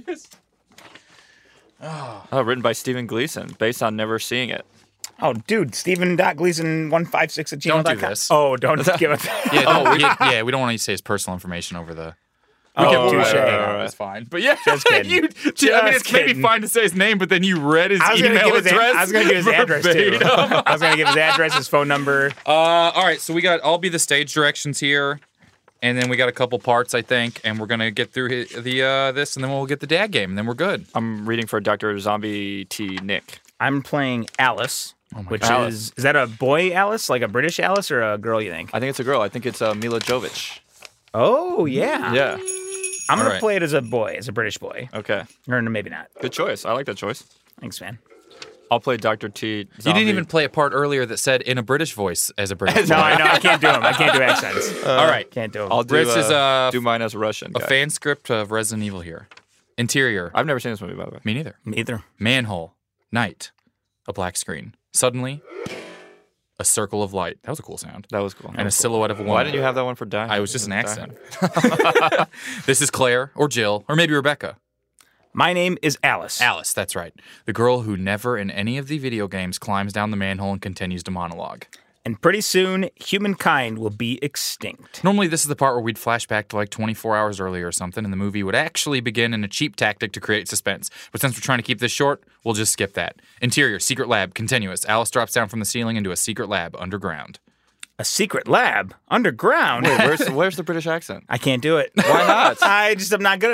Oh, written by Stephen Gleason, based on Never Seeing It. Oh, dude, Stephen Gleason one five six at gmail dot com. Don't do this. Oh, don't give it. Yeah, don't, yeah, yeah, we don't want to say his personal information over the. Oh, can- touche. right, right, right, right, right. It's fine. But yeah, Just kidding. you, I mean, Just it's maybe kidding. fine to say his name, but then you read his I was gonna email give his, address. I was gonna give his address too. verbatim. I was gonna give his address, his phone number. Uh, all right, so we got. I'll be the stage directions here, and then we got a couple parts, I think, and we're gonna get through hi- the uh, this, and then we'll get the dad game, and then we're good. I'm reading for Doctor Zombie T. Nick. I'm playing Alice, which God. is is that a boy Alice, like a British Alice, or a girl? You think? I think it's a girl. I think it's uh, Mila Jovovich. Oh yeah, Yeah. I'm gonna All right. play it as a boy, as a British boy, Okay. or no, maybe not. Good choice. I like that choice. Thanks, man. I'll play Doctor T. You Zombie. didn't even play a part earlier that said in a British voice as a British. No, voice. I know I can't do them. I can't do accents. All right, Can't do them. I'll do, This uh, is, uh, do mine as a Russian a guy. fan script of Resident Evil here. Interior. I've never seen this movie, by the way. Me neither. Me either. Manhole. Night. A black screen. Suddenly, a circle of light. That was a cool sound. That was cool. And a silhouette of a woman. Why didn't you have that one for Die? I was just an Die accident. Hard? This is Claire or Jill or maybe Rebecca. My name is Alice. Alice, that's right. The girl who never in any of the video games climbs down the manhole and continues to monologue. And pretty soon, humankind will be extinct. Normally, this is the part where we'd flash back to like twenty-four hours earlier or something, and the movie would actually begin in a cheap tactic to create suspense. But since we're trying to keep this short, we'll just skip that. Interior, secret lab, continuous. Alice drops down from the ceiling into a secret lab underground. A secret lab underground. Wait, where's, where's the British accent? I can't do it. Why not? I just am not good at it.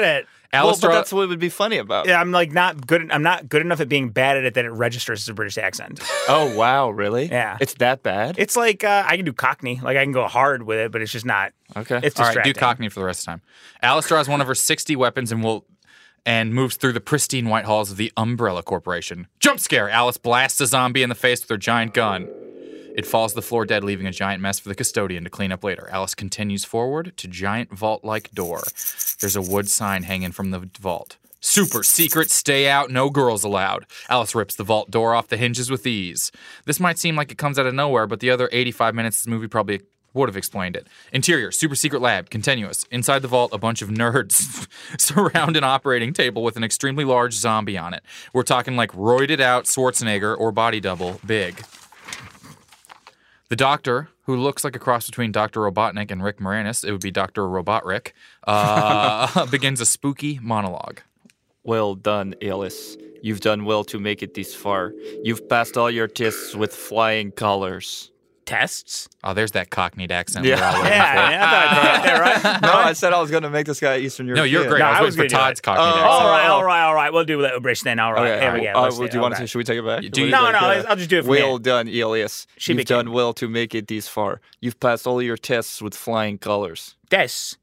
Well, Alistair, but that's what would be funny about. Yeah, I'm like not good. I'm not good enough at being bad at it that it registers as a British accent. Oh wow, really? Yeah. It's that bad? It's like uh, I can do Cockney, like I can go hard with it, but it's just not. Okay. It's all distracting. right, do Cockney for the rest of the time. Alistair has one of her sixty weapons and will and moves through the pristine white halls of the Umbrella Corporation. Jump scare! Alice blasts a zombie in the face with her giant gun. It falls to the floor dead, leaving a giant mess for the custodian to clean up later. Alice continues forward to giant vault-like door. There's a wood sign hanging from the vault. Super secret, stay out, no girls allowed. Alice rips the vault door off the hinges with ease. This might seem like it comes out of nowhere, but the other eighty-five minutes of this movie probably would have explained it. Interior, super secret lab, continuous. Inside the vault, a bunch of nerds surround an operating table with an extremely large zombie on it. We're talking like roided out Schwarzenegger or body double, big. The doctor, who looks like a cross between Doctor Robotnik and Rick Moranis, it would be Doctor Robot Rick, uh, begins a spooky monologue. Well done, Alice. You've done well to make it this far. You've passed all your tests with flying colors. Tests? Oh, there's that cockneyed accent. Yeah. we're all Yeah, waiting for. I thought I'd throw it there, right? No, I said I was going to make this guy Eastern No, European. you're great. No, I I was was waiting for gonna do Todd's it. cockneyed Oh, accent. All right, Oh. all right, all right. We'll do that with British then. All right, Okay, there we go. uh, Let's do do you it. want Okay. to? Should we take it back? Do you- No, Like, no, uh, I'll just do it from Well here. done, Elias. She You've became- done well to make it this far. You've passed all your tests with flying colors. Des.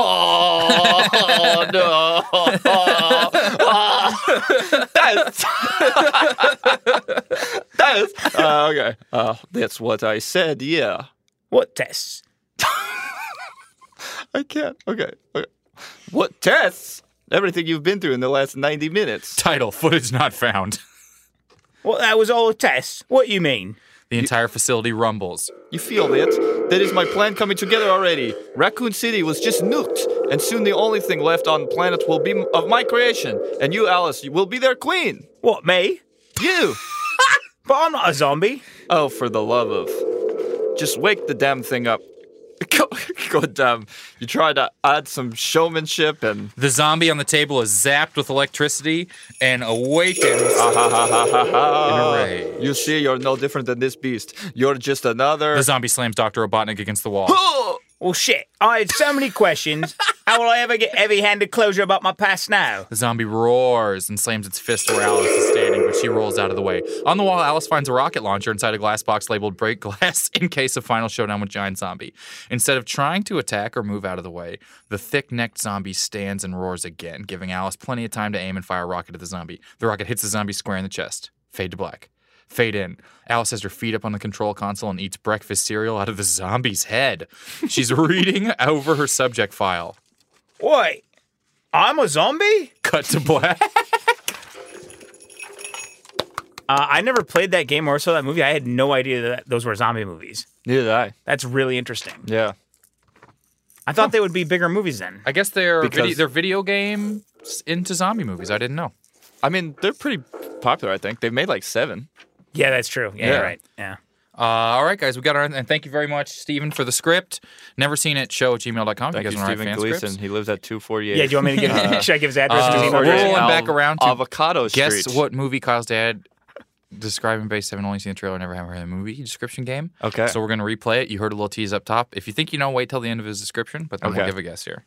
Oh no! that's that's uh, okay. Uh, that's what I said. Yeah, What tests? I can't. Okay. Okay. What tests? Everything you've been through in the last ninety minutes. Title, footage not found. Well, that was all a test. What you mean? The entire facility rumbles. You feel it? That is my plan coming together already. Raccoon City was just nuked, and soon the only thing left on the planet will be m- of my creation. And you, Alice, you will be their queen. What, me? You. But I'm not a zombie. Oh, for the love of. Just wake the damn thing up. God damn. You try to add some showmanship and. The zombie on the table is zapped with electricity and awakens Ha ha ha ha ha in a ha. rage. You see, you're no different than this beast. You're just another. The zombie slams Doctor Robotnik against the wall. Well, shit. I had so many questions. How will I ever get heavy-handed closure about my past now? The zombie roars and slams its fist where Alice is standing, but she rolls out of the way. On the wall, Alice finds a rocket launcher inside a glass box labeled break glass in case of final showdown with giant zombie. Instead of trying to attack or move out of the way, the thick-necked zombie stands and roars again, giving Alice plenty of time to aim and fire a rocket at the zombie. The rocket hits the zombie square in the chest. Fade to black. Fade in. Alice has her feet up on the control console and eats breakfast cereal out of the zombie's head. She's reading over her subject file. Wait, I'm a zombie? Cut to black. Uh, I never played that game or saw that movie. I had no idea that those were zombie movies. Neither did I. That's really interesting. Yeah. I thought they would be bigger movies then. I guess they're Because- video, they're video games into zombie movies. I didn't know. I mean, they're pretty popular, I think. They've made like seven. Yeah, that's true. Yeah, Yeah. you're right. Yeah. Uh, all right, guys, we got our and thank you very much, Stephen, for the script. Never seen it. Show at gmail dot com. Thank you you, guys want to Stephen write fan Gleason. scripts? He lives at two forty-eight. Yeah, do you want me to give should I give his address? uh, His email we're address? rolling back around to Avocado Street. Guess what movie Kyle's dad describing based having only seen the trailer, never having heard the movie description game. Okay. So we're gonna replay it. You heard a little tease up top. If you think you know, wait till the end of his description, but then we'll Okay. give a guess here.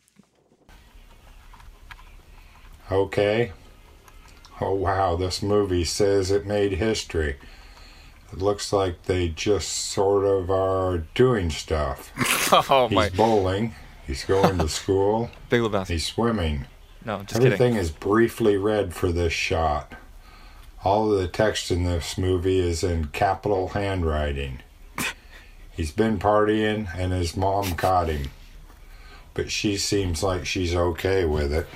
Okay. Oh, wow, this movie says it made history. It looks like they just sort of are doing stuff. Oh, He's my. bowling. He's going to school. Big Lebowski. He's swimming. No, just Everything kidding. is briefly read for this shot. All of the text in this movie is in capital handwriting. He's been partying and his mom caught him. But she seems like she's okay with it.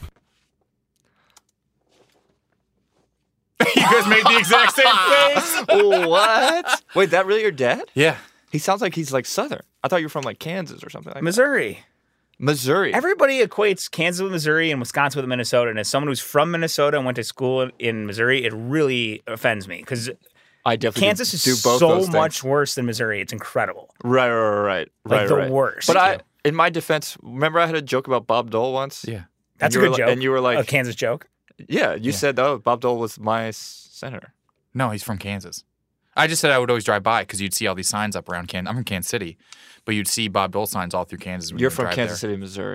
You guys made the exact same face. What? Wait, that really your dad? Yeah. He sounds like he's like Southern. I thought you were from like Kansas or something like that. Missouri. Missouri. Everybody equates Kansas with Missouri and Wisconsin with Minnesota. And as someone who's from Minnesota and went to school in Missouri, it really offends me because I definitely Kansas is do both so those things. much worse than Missouri. It's incredible. Right, right, right, right. Like right, the right. worst. But I, in my defense, remember I had a joke about Bob Dole once? Yeah. That's a you were good li- joke. and you were like- a Kansas joke. Yeah, you said, oh, Bob Dole was my s- senator. No, he's from Kansas. I just said I would always drive by because you'd see all these signs up around Kansas. I'm from Kansas City, but you'd see Bob Dole signs all through Kansas. When You're you would from drive Kansas there. City, Missouri. Yeah.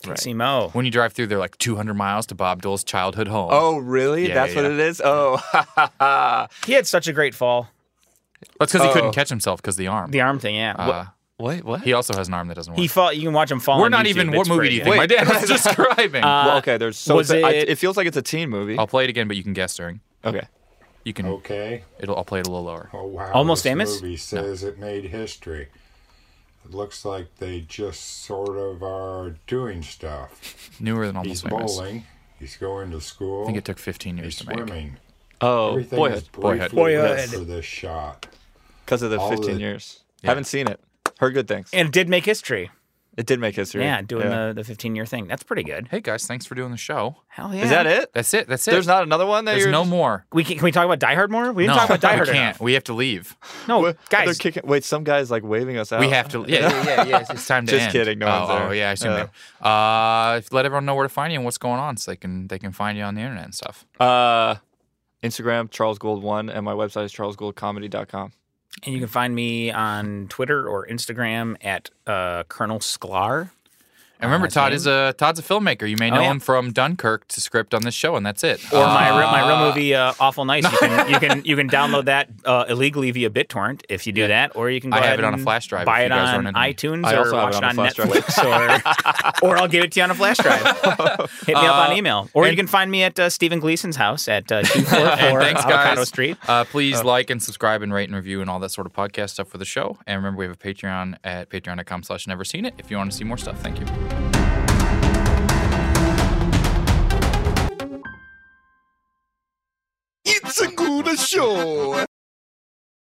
Simo. When you drive through, they're like two hundred miles to Bob Dole's childhood home. Oh, really? Yeah, That's yeah, what yeah. it is? Oh, ha, ha, ha. He had such a great fall. That's because he Oh. couldn't catch himself because the arm. The arm thing, yeah. Uh, Wait, what? he also has an arm that doesn't work. he fall. You can watch him fall. We're on not YouTube. even. What It's movie pretty do you good. think my Wait. dad was describing? Uh, well, okay, there's so was it's a- I- it- it feels like it's a teen movie. I'll play it again, but you can guess during. Okay. You can. Okay. It'll. I'll play it a little lower. Oh wow. Almost this Famous? movie says it made history. It looks like they just sort of are doing stuff. Newer than He's Almost Famous. bowling. He's going to school. I think it took fifteen years He's to make. swimming. Oh, Everything Boyhood. is Boyhood. briefly Boyhood. lit for this shot. Because of the All fifteen the- years. Yeah. Haven't seen it. Heard good things. And it did make history. It did make history. Yeah, doing the the fifteen year thing. That's pretty good. Hey guys, thanks for doing the show. Hell yeah. Is that it? That's it. That's it. There's not another one that There's you're no just- more. We can, can we talk about Die Hard more? We didn't no, talk about Die Hard we can't. enough. We have to leave. No, What? They're guys. kicking. Wait, some guy's like waving us out. We have to. Yeah, yeah, yeah. yeah. It's, it's time to Just end. kidding, no oh, one's there. oh, yeah, I assume Yeah. they. Uh, let everyone know where to find you and what's going on, so they can they can find you on the internet and stuff. Uh, Instagram, Charles Gould one, and my website is charles gould comedy dot com. And you can find me on Twitter or Instagram at uh, Colonel Sklar. And remember, his Todd name? is a Todd's a filmmaker. You may Oh, know yeah. him from Dunkirk to script on this show, and that's it. Or my real, my real Uh, movie, uh, Awful Nice. You can you can you can download that uh, illegally via BitTorrent if you do that, or you can go I have ahead it on a and flash drive buy if it you guys on run into me. iTunes I or also have watch it it on on a flash drive. Netflix, or or I'll give it to you on a flash drive. Hit me up on Uh, email, or you and- can find me at uh, Stephen Gleason's house at uh, two four And four thanks, Avocado guys. Street. Uh, please like and subscribe and rate and review and all that sort of podcast stuff for the show. And remember, we have a Patreon at patreon dot com slash never seen it if you want to see more stuff. Thank you. It's a good show.